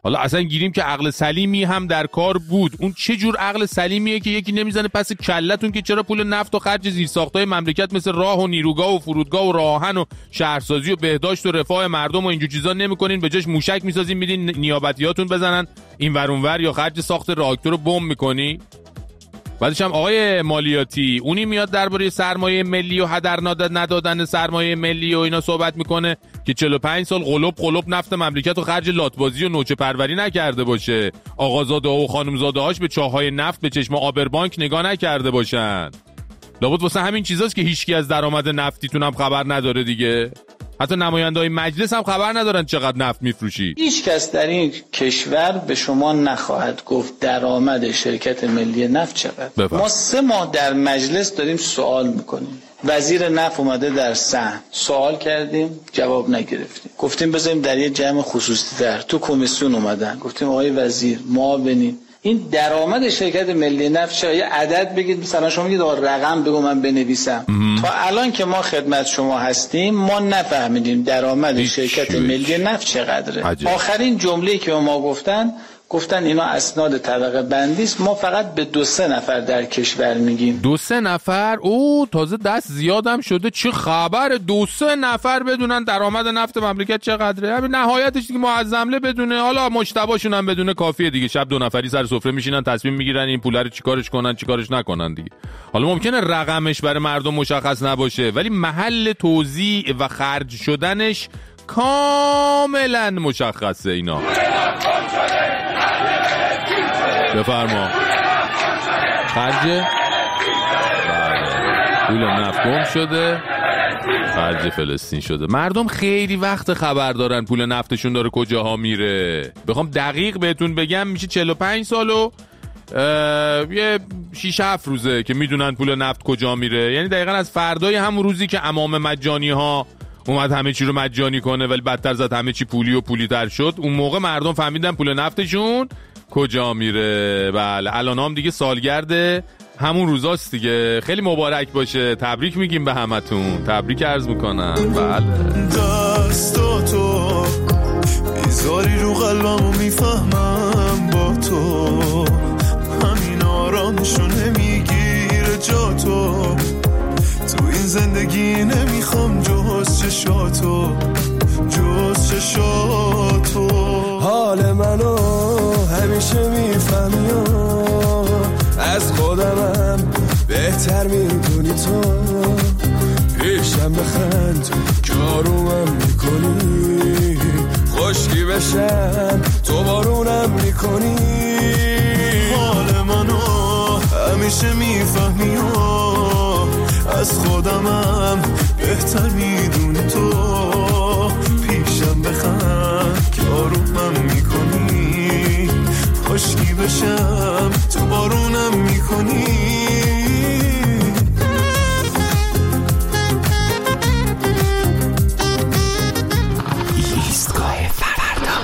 حالا اصلا گیریم که عقل سلیمی هم در کار بود. اون چه جور عقل سلیمیه که یکی نمیزنه پس کلتون که چرا پول نفت و خرج زیرساختای مملکت مثل راه و نیروگاه و فرودگاه و راهن و شهرسازی و بهداشت و رفاه مردم و اینجور چیزا نمیکنین، به جاش موشک میسازین میدین نیابتیاتون بزنن این ور اون ور، یا خرج ساخت راکتور رو بمب میکنی. بعدش هم آقای مالیاتی اونی میاد درباره سرمایه ملی و هدر ندادن سرمایه ملی و اینا صحبت میکنه که چهل و پنج سال قلوب قلوب نفت مملکت و خرج لاتبازی و نوچه پروری نکرده باشه، آقازاده ها و خانمزاده هاش به چاهای نفت به چشم آبربانک نگاه نکرده باشن. لابد واسه همین چیزاست که هیچکی از درآمد نفتیتون هم خبر نداره دیگه. حتی نماینده‌های مجلس هم خبر ندارن چقدر نفت میفروشی. هیچ کس در این کشور به شما نخواهد گفت درآمد شرکت ملی نفت چقدر. بفرد. ما سه ماه در مجلس داریم سوال میکنیم. وزیر نفت اومده در صحن، سوال کردیم جواب نگرفتیم، گفتیم بذاریم در یه جمع خصوصی تر، تو کمیسیون اومدن گفتیم آقای وزیر معاونین این درآمد شرکت ملی نفت چه؟ یه عدد بگید، مثلا شما میگید آقا رقم بگو من بنویسم. تا الان که ما خدمت شما هستیم ما نفهمیدیم درآمد شرکت ملی نفت چقدره. عجب. آخرین جمله‌ای که ما گفتن گفتن اینا اسناد طبقه بندی است، ما فقط به دو سه نفر در کشور میگیم. دو سه نفر؟ او تازه دست زیادم شده. چه خبر دو سه نفر بدونن درآمد نفت مملکت چقدره؟ همین نهایتش دیگه معظمله بدونه، حالا مجتباشون هم بدونه کافیه دیگه. شب دو نفری سر سفره میشینن تصمیم میگیرن این پولا رو چیکارش کنن چیکارش نکنن دیگه. حالا ممکنه رقمش برای مردم مشخص نباشه ولی محل توزیع و خرج شدنش کاملا مشخصه. اینا بفرما خرج پول نفت گم شده، خرج فلسطین شده. مردم خیلی وقت خبر دارن پول نفتشون داره کجاها میره. بخوام دقیق بهتون بگم میشه چهل و پنج سال و یه شیش هفت روزه که میدونن پول نفت کجا میره. یعنی دقیقا از فردای همون روزی که امام مجانی ها اومد همه چی رو مجانی کنه ولی بدتر زد همه چی پولی و پولی تر شد، اون موقع مردم فهمیدن پول نفتشون کجا میره. بله الان هم دیگه سالگرد همون روزاست دیگه. خیلی مبارک باشه، تبریک میگیم به همتون، تبریک عرض میکنم. بله دستاتو بیزاری رو قلبمو میفهمم با تو، همین آرامشو نمیگیره جا تو، تو این زندگی نمیخوام جز چشاتو جز چشاتو. حال منو همیشه میفهمی از خودمم بهتر میدونی تو، پیشم بخند جارومم میکنی، خشکی بشم تو بارونم میکنی. حال منو همیشه میفهمی از خودمم بهتر میدونی تو، پیشم بخند جارومم میکنی، خشکی بشم تو بارونم میکنی. ایستگاه فردا.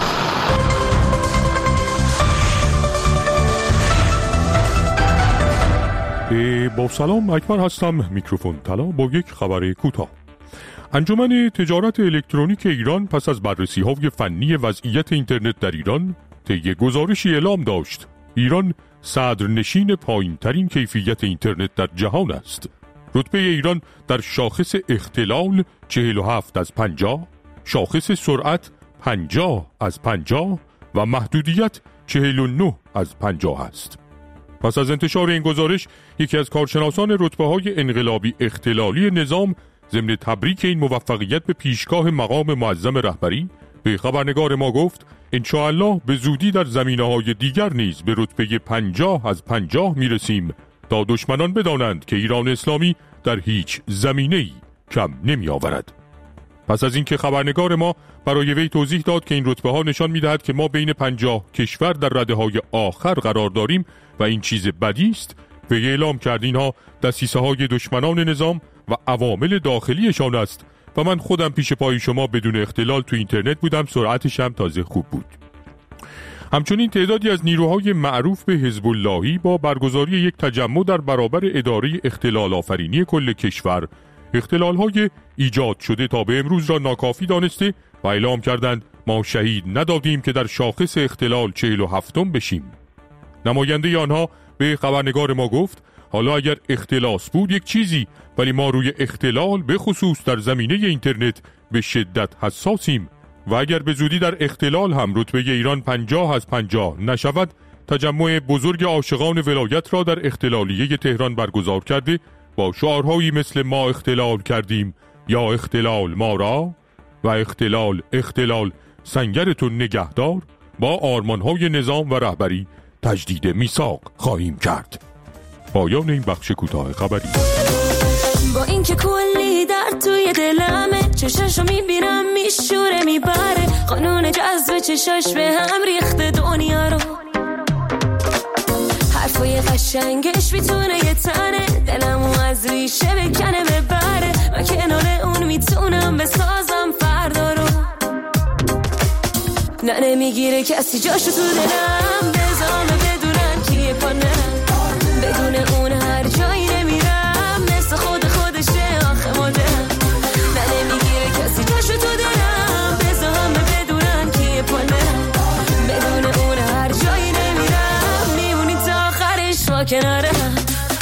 با سلام، اکبر هستم. میکروفون طلا با یک خبر کوتاه. انجمن تجارت الکترونیک ایران پس از بررسی‌های فنی وضعیت اینترنت در ایران طی گزارشی اعلام داشت ایران صدرنشین پایین‌ترین کیفیت اینترنت در جهان است. رتبه ایران در شاخص اختلال چهل و هفت از پنجاه، شاخص سرعت پنجاه از پنجاه و محدودیت چهل و نه از پنجاه است. پس از انتشار این گزارش یکی از کارشناسان رتبه‌های انقلابی اختلالی نظام ضمن تبریک این موفقیت به پیشگاه مقام معظم رهبری به خبرنگار ما گفت انشاءالله به زودی در زمینه‌های دیگر نیز به رتبه پنجاه از پنجاه میرسیم تا دشمنان بدانند که ایران اسلامی در هیچ زمینه‌ای کم نمی آورد. پس از اینکه خبرنگار ما برای وی توضیح داد که این رتبه ها نشان می‌دهد که ما بین پنجاه کشور در رده‌های آخر قرار داریم و این چیز بدی است، وی اعلام کرد اینها دسیسه‌های دشمنان نظام و عوامل داخلیشان است و من خودم پیش پای شما بدون اختلال تو اینترنت بودم، سرعتش هم تازه خوب بود. همچنین تعدادی از نیروهای معروف به حزب اللهی با برگزاری یک تجمع در برابر اداره اختلال آفرینی کل کشور اختلال‌های ایجاد شده تا به امروز را ناکافی دانسته و اعلام کردند ما شهید ندادیم که در شاخص اختلال چهل و هفتم بشیم. نماینده آنها به خبرنگار ما گفت حالا اگر اختلاس بود یک چیزی، ولی ما روی اختلال به خصوص در زمینه اینترنت به شدت حساسیم و اگر به زودی در اختلال هم رتبه ایران پنجاه از پنجاه نشود، تجمع بزرگ عاشقان ولایت را در اختلالیه تهران برگزار کرده با شعارهایی مثل ما اختلال کردیم یا اختلال ما را و اختلال اختلال سنگرتون نگهدار با آرمانهای نظام و رهبری تجدید میثاق خواهیم کرد. پایان این بخش کوتاه خبری. با اینکه کلی در توی دلمه، چشاشو میبینم میشوره میبره، قانون جذب چشاش به هم ریخته دنیا رو، حرفای قشنگش میتونه یه تنه دلمو از ریشه بکنه ببره، من کنار اون میتونم بسازم فردا رو، نه نمیگیره کسی جاشو تو دلم، بزامه بدونم کیه پانم، بدون اون هر جایی نمیرم، مثل خود خودشه آخه مادرم، نه نمیگیره کسی جاشو تو دلم، بزامه بدونم کیه پانم، بدون اون هر جایی نمیرم، میمونی تا آخرش ما کنارم.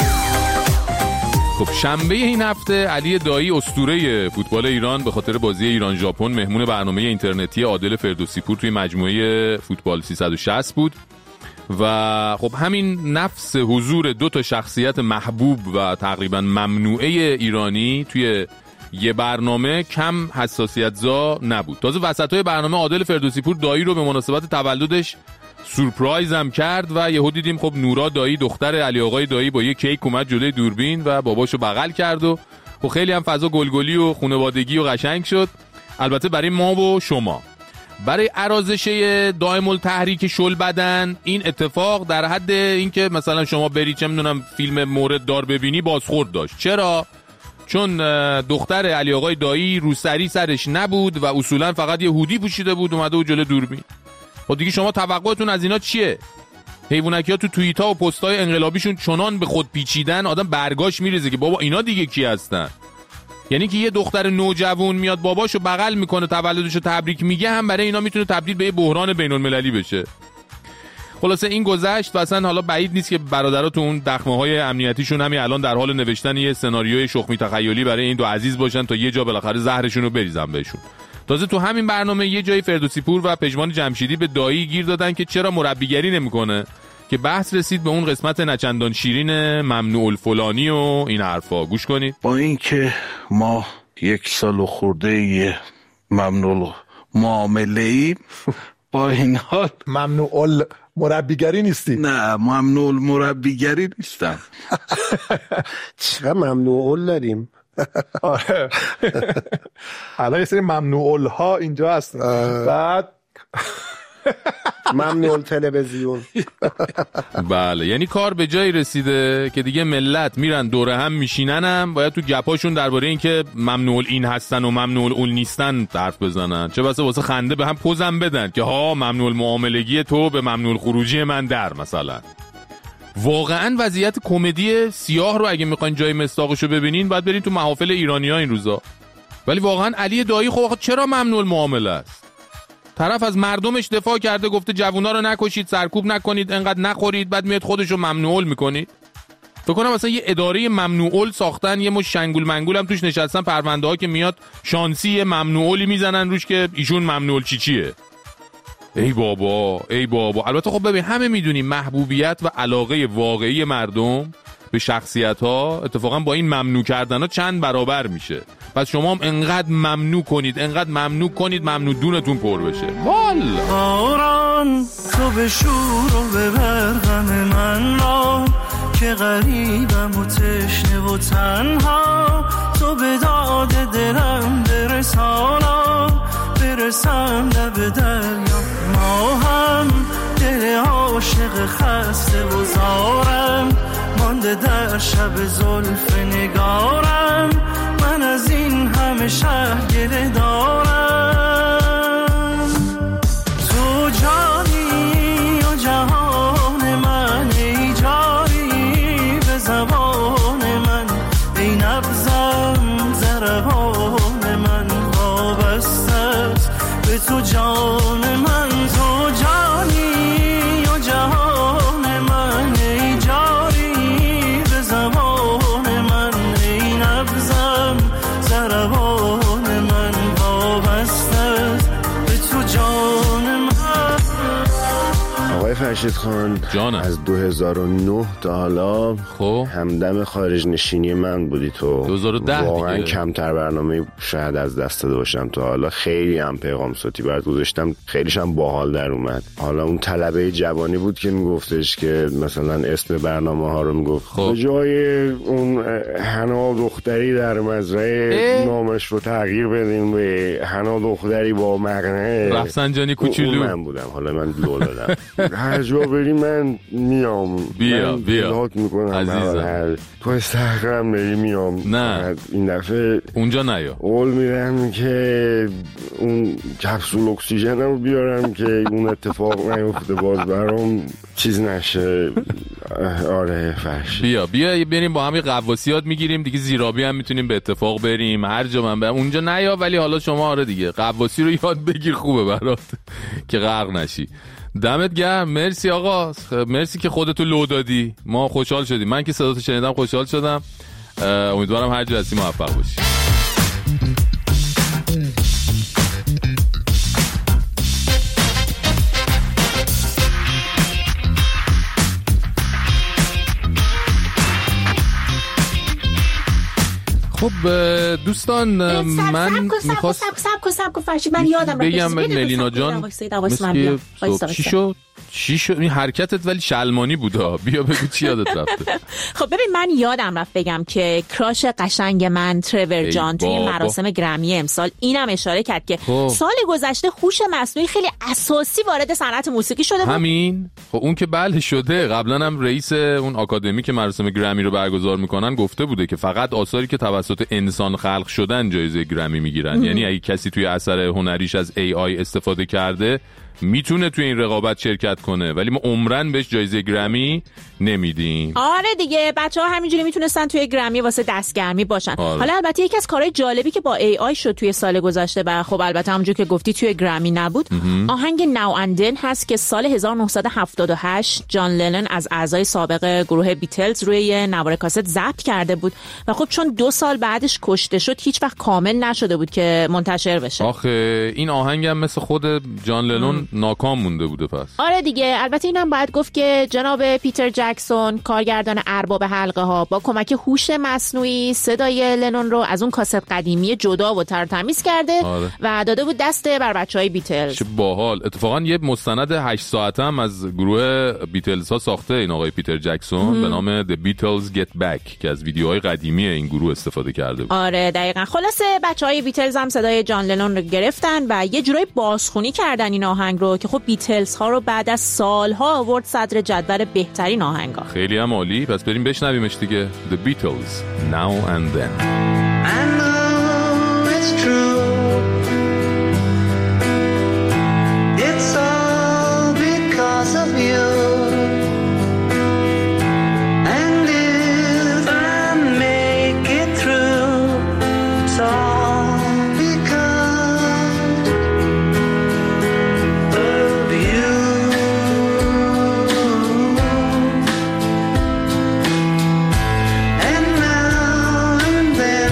خب شنبه این هفته علی دایی اسطوره فوتبال ایران به خاطر بازی ایران ژاپن مهمون برنامه اینترنتی عادل فردوسی پور توی مجموعه فوتبال سیصد و شصت بود و خب همین نفس حضور دو تا شخصیت محبوب و تقریبا ممنوعه ایرانی توی یه برنامه کم حساسیت زا نبود. تازه وسطای برنامه عادل فردوسی پور دایی رو به مناسبت تولدش سورپرایز هم کرد و یهو دیدیم خب نورا دایی دختر علی آقای دایی با یه کیک اومد جلوی دوربین و باباشو بغل کرد و خب خیلی هم فضا گلگلی و خانوادگی و قشنگ شد. البته برای ما و شما، برای ارازش دائم التحریک شل بدن این اتفاق در حد اینکه مثلا شما بری چه میدونم فیلم مورد دار ببینی بازخورد داشت. چرا؟ چون دختر علی آقای دایی روسری سرش نبود و اصولا فقط یه هودی پوشیده بود اومده و جلوی دوربین. خب دیگه شما توقعتون از اینا چیه؟ حیوانکی‌ها تو توییت‌ها و پست‌های انقلابیشون چنان به خود پیچیدن آدم برگاش میریزه که بابا اینا دیگه کی هستن؟ یعنی که یه دختر نوجوان میاد باباشو بغل میکنه تولدشو تبریک میگه هم برای اینا میتونه تبدیل به یه بحران بین‌المللی بشه. خلاصه این گذشت و اصلا حالا بعید نیست که برادرها تو اون دخمه‌های امنیتیشون همین الان در حال نوشتن یه سناریوی شخمی تخیلی برای این دو عزیز باشن تا یه جا بالاخره زهرشون رو بریزن بهشون. تازه تو همین برنامه یه جای فردوسی پور و پژمان جمشیدی به دایی گیر دادن که چرا مربیگری نمیکنه، که بحث رسید به اون قسمت نچندان شیرین ممنوع الفلانی و این حرفا. گوش کنید. با اینکه ما یک سال و خورده ممنوع معامله با این حال ممنوع مربیگری نیستی؟ نه ممنوع مربیگری نیستم. چقدر ممنوع داریم. آره الان یه سری ممنوع ها اینجا هستن، بعد ممنوع تلویزیون. بله یعنی کار به جایی رسیده که دیگه ملت میرن دوره هم میشینن هم باید تو گپاشون درباره این که ممنوع این هستن و ممنوع اون نیستن حرف بزنن، چه بسا واسه خنده به هم پوزم بدن که ها ممنوع معاملگی تو به ممنوع خروجی من در مثلا. واقعا وضعیت کمدی سیاه رو اگه میخواین جای مصداقشو ببینین باید برین تو محافل ایرانی‌ها این روزا. ولی واقعا علی دایی خب چرا ممنوع معامله است؟ طرف از مردمش دفاع کرده، گفته جوونا رو نکشید، سرکوب نکنید، انقدر نخورید، بعد میاد خودشو ممنوع میکنید. فکر کنم مثلا یه اداره ممنوع ساختن، یه مش شنگول منگول هم توش نشستن، پرونده ها که میاد شانسی ممنوعی میزنن روش که ایشون ممنوع چی چیه. ای بابا ای بابا. البته خب ببین همه میدونیم محبوبیت و علاقه واقعی مردم به شخصیت ها اتفاقا با این ممنوع کردن ها چند برابر میشه. پس شما هم انقدر ممنوع کنید انقدر ممنوع کنید ممنوع دونتون پر بشه. والا باران تو به شور و به برغم من را که غریبم و تشنه و تنها، تو به داد دلم برسانا برسم لب دریا. ما هم دل عاشق خسته و زارم مانده در شب زلف نگارم. من از این همه شهر گله دارم، تو جانی و جهان من، ای جاری به زبان من، ای نبضم ضربان من وابسته است به تو جان فرشید خان جانم. از دو هزار و نه تا حالا خب همدم خارج نشینی من بودی تو. دو هزار و ده واقعا دیگه. کمتر برنامه شاید از دست داده باشم تا حالا. خیلی هم پیغام صوتی برات گذاشتم، خیلیش هم باحال در اومد. حالا اون طلبه جوانی بود که میگفتش که مثلا اسم برنامه ها رو میگفت خب. به جای اون حنا دختری در مزرعه نامش رو تغییر بدیم به حنا دختری با مقنعه رفسنجانی کوچولو. من بودم، حالا من لو دادم. هر جا بری من میام، بیا من بیا میکنم عزیزم. تو استحقرم بری میام. نه این دفعه اونجا نیا. قول میدم که اون کپسول اکسیژن رو بیارم که اون اتفاق نیفته باز برام چیز نشه. آره فرش بیا بیا بریم با هم یه قواسیات میگیریم دیگه، زیرابی هم میتونیم به اتفاق بریم هر جا من برم. اونجا نیا ولی حالا شما آره دیگه قواسی رو یاد بگیر، خوبه برات که غرق نشی. دمت گرم. مرسی آقا، مرسی که خودتو لو دادی، ما خوشحال شدیم. من که صداتو شنیدم خوشحال شدم. امیدوارم هر جا هستی موفق باشی. خب دوستان من میخواست سب سب سب فرشید من یادم رفت بگم ملینا جان مثل چی شد چی شد این حرکتت ولی شلمانی بودا. بیا بگو چی یادت رفته. خب ببین من یادم رفت بگم که کراش قشنگ من ترور جان توی مراسم گرمی امسال اینم اشاره کرد که خب. سال گذشته هوش مصنوعی خیلی اساسی وارد صنعت موسیقی شده بود. همین خب اون که بله شده. قبلا هم رئیس اون آکادمی که مراسم گرمی رو برگزار میکنن گفته بوده که فقط آثاری که توسط انسان خلق شدن جایزه گرمی میگیرن. یعنی اگه کسی توی اثر هنریش از ای آی استفاده کرده میتونه توی این رقابت شرکت کنه، ولی ما عمرن بهش جایزه گرمی نمیدیم. آره دیگه بچه‌ها همینجوری میتونستن توی گرمی واسه دستگرمی باشن. آره. حالا البته یکی از کارهای جالبی که با ای آی شد توی سال گذشته و خب البته همونجور که گفتی توی گرمی نبود، امه. آهنگ ناو اند دن هست که سال هزار و نهصد و هفتاد و هشت جان لنون از اعضای سابق گروه بیتلز روی نوار کاست ضبط کرده بود و خب چون دو سال بعدش کشته شد هیچ وقت کامل نشده بود که منتشر بشه. آخه این آهنگ هم مثل خود جان لنون ناکام مونده بوده پس. آره دیگه. البته اینم باید گفت که جناب پیتر جکسون کارگردان ارباب حلقه ها با کمک هوش مصنوعی صدای لنون رو از اون کاست قدیمی جدا و ترتمیز کرده. آره. و داده بود دسته بر بچهای بیتلز. چه باحال. اتفاقا یه مستند هشت ساعته هم از گروه بیتلز ها ساخته این آقای پیتر جکسون به نام The Beatles Get Back که از ویدیوهای قدیمی این گروه استفاده کرده بود. آره دقیقاً. خلاصه بچهای بیتلز هم صدای جان لنون رو گرفتن و یه جورایی بازخونی کردن این آهنگ رو که خب بیتلز ها رو بعد از سالها آورد صدر جدول بهترین آهنگا. خیلی هم عالی. پس بریم بشنویمش دیگه. The Beatles Now and Then. I know it's true. It's all because of you. And if I make it through, it's all because of you. And now and then,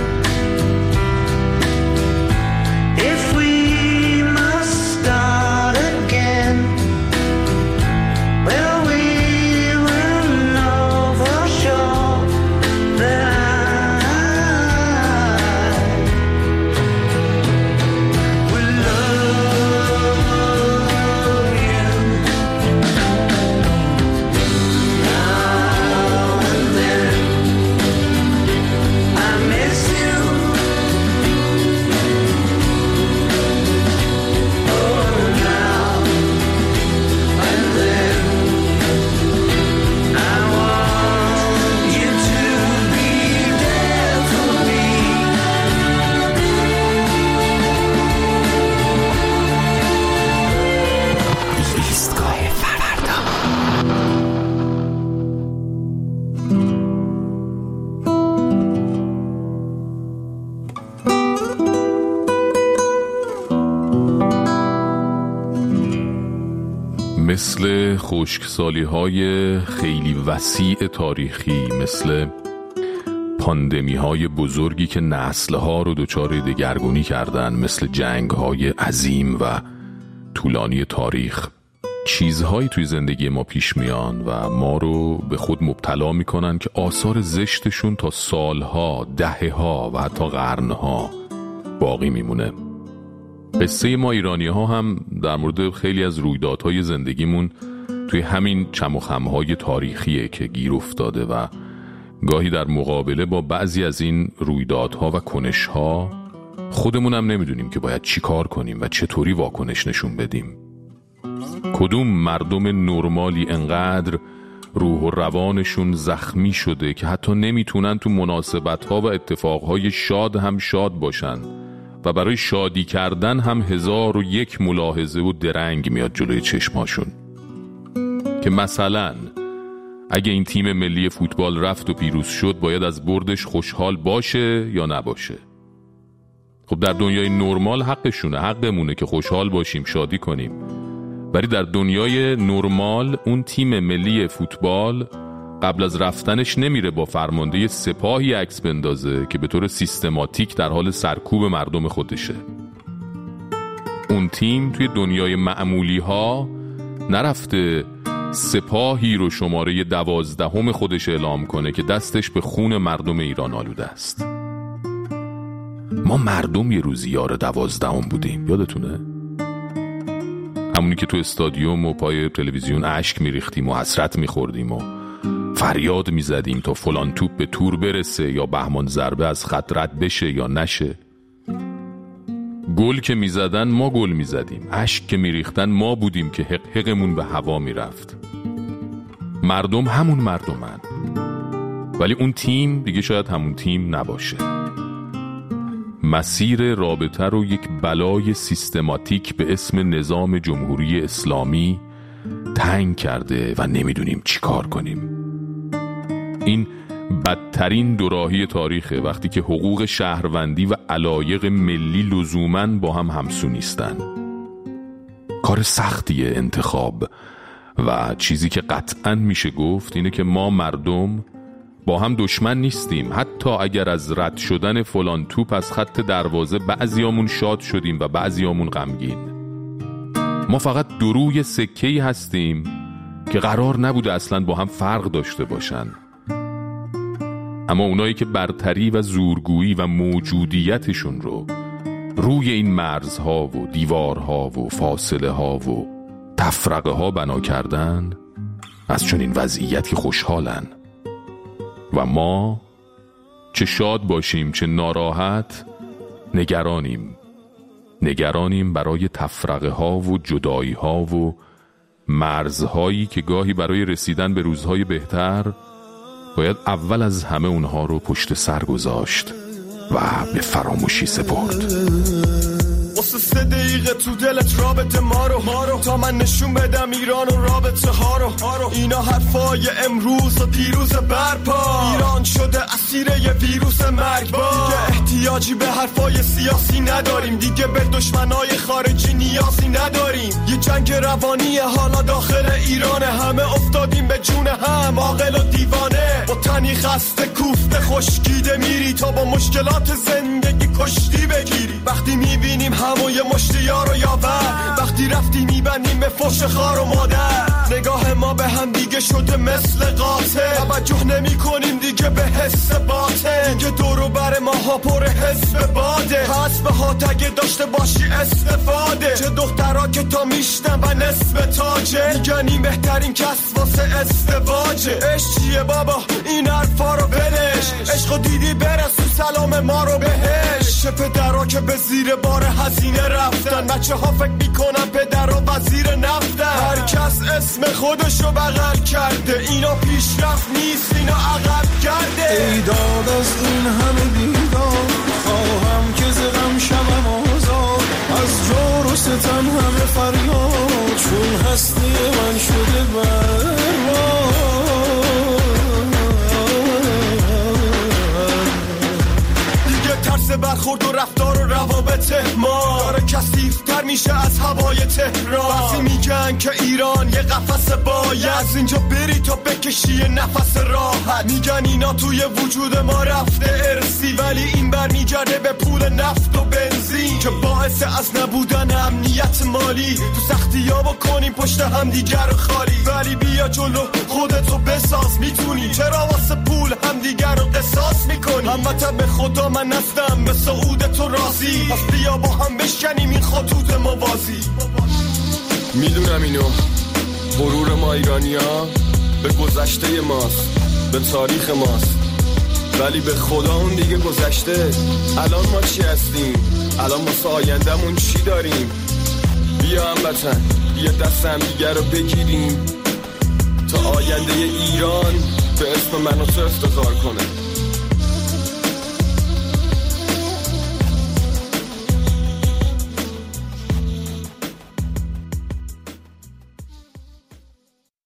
if we must start again, well, we will know for sure that I will love you. Now and then, I miss you. Oh, now and then, I want you to be there for me. ایستگاه فردا. مثل خشکسالی های خیلی وسیع تاریخی، مثل پاندمی های بزرگی که نسل ها رو دچار دگرگونی کردن، مثل جنگ های عظیم و طولانی تاریخ، چیزهایی توی زندگی ما پیش میان و ما رو به خود مبتلا میکنن که آثار زشتشون تا سالها، دهه‌ها و حتی قرنها باقی میمونه. قصه ما ایرانی ها هم در مورد خیلی از رویدادهای زندگیمون توی همین چم و خمهای تاریخیه که گیر افتاده و گاهی در مقابله با بعضی از این رویدادها و کنشها خودمونم نمیدونیم که باید چی کار کنیم و چطوری واکنش نشون بدیم. کدوم مردم نرمالی انقدر روح و روانشون زخمی شده که حتی نمیتونن تو مناسبت‌ها و اتفاقهای شاد هم شاد باشن و برای شادی کردن هم هزار و یک ملاحظه و درنگ میاد جلوی چشماشون که مثلا اگه این تیم ملی فوتبال رفت و پیروز شد باید از بردش خوشحال باشه یا نباشه. خب در دنیای نرمال حقشونه، حقمونه که خوشحال باشیم، شادی کنیم، ولی در دنیای نرمال اون تیم ملی فوتبال قبل از رفتنش نمیره با فرمانده سپاهی عکس بندازه که به طور سیستماتیک در حال سرکوب مردم خودشه. اون تیم توی دنیای معمولی ها نرفته سپاهی رو شماره دوازدهم خودش اعلام کنه که دستش به خون مردم ایران آلوده است. ما مردم یه روزی یار دوازدهم بودیم، یادتونه؟ همونی که تو استادیوم و پای تلویزیون اشک میریختیم و حسرت میخوردیم و فریاد میزدیم تا فلان توپ به تور برسه یا بهمان ضربه از خط رد بشه یا نشه. گل که میزدن ما گل میزدیم، اشک که میریختن ما بودیم که حق حقمون به هوا میرفت. مردم همون مردمن، ولی اون تیم دیگه شاید همون تیم نباشه. مسیر رابطه رو یک بلای سیستماتیک به اسم نظام جمهوری اسلامی تنگ کرده و نمیدونیم چی کار کنیم. این بدترین دوراهی تاریخه وقتی که حقوق شهروندی و علایق ملی لزوماً با هم همسو نیستن. کار سختیه انتخاب و چیزی که قطعاً میشه گفت اینه که ما مردم با هم دشمن نیستیم. حتی اگر از رد شدن فلان توپ از خط دروازه بعضیامون شاد شدیم و بعضیامون غمگین، ما فقط دروی سکه‌ای هستیم که قرار نبوده اصلاً با هم فرق داشته باشن. اما اونایی که برتری و زورگویی و موجودیتشون رو روی این مرزها و دیوارها و فاصله ها و تفرقه ها بنا کردن از چنین وضعیتی خوشحالن و ما چه شاد باشیم چه ناراحت نگرانیم نگرانیم برای تفرقه ها و جدایی ها و مرزهایی که گاهی برای رسیدن به روزهای بهتر باید اول از همه اونها رو پشت سر گذاشت و به فراموشی سپرد. واسه سه دقیقه تو دلت رابطه ما رو, ما رو تا من نشون بدم ایران و رابطه ها رو. اینا حرفای امروز و دیروز برپا. ایران شده اسیر یه ویروس مرگبار. دیگه احتیاجی به حرفای سیاسی نداریم، دیگه به دشمنای خارجی نیازی نداریم. یه جنگ روانی حالا داخل ایرانه، همه افتادیم به جون هم، عاقل و دیوانه. با تنی خسته کوفته خشکیده میری تا با مشکلات زندگی کشتی بگیری. وقتی میبینیم همو یه مشت یار و یاور، وقتی رفتی میبندیم به فوش خار و مادر. نگاه ما به هم دیگه شده مثل قاطع، توجه نمی کنیم دیگه به حس باطن. دیگه دورو بر ما ها پر حس باده، پس به ها تگه داشته باشی استفاده. چه دخترها که تا میشتن و نصف تاجه، میگنیم بهترین کس واسه ازدواجه. عشق چیه بابا این حرفا رو بلش، عشقو دیدی برسو سلام ما رو بهش. چه پدرها که به زیر بار هزینه رفتن، بچه ها فکر میکنن پدر و وزیر نفتن. هر کس اسم خودشو بغل کرده، اینا پیشرفت نیست اینا عقب کرده. ای داد از این همه بیدار، خواهم که زدم شبم آزاد. از جور و ستم همه فریاد، چون هستی من شده برباد. ترس برخورد و رفتار و روابط ما داره کثیف‌تر میشه از هوای تهران. بعضی میگن که ایران یه قفس باید، از اینجا بری تا تا بکشی نفس راحت. میگن اینا توی وجود ما رفته ارسی، ولی این برمیگرده به پول نفت و بنزین که باعث از نبودن امنیت مالی. تو سختی ها بکنیم پشت هم دیگر خالی، ولی بیا جلو خودتو بساز. میتونی چرا واسه پول هم دیگر رو قصاص میکنی؟ همت به خدا من نفتم به سعود تو راضی، پس بیا با هم بشکنیم این خطوط موازی. میدونم اینو غرور ما ایرانی ها به گذشته ماست، به تاریخ ماست، ولی به خدا اون دیگه گذشته. الان ما چی هستیم؟ الان واسه آینده‌مون چی داریم؟ بیا هموطن، بیا دست هم دیگه رو بگیریم تا آینده ایران به اسم من و تو افتخار کنه.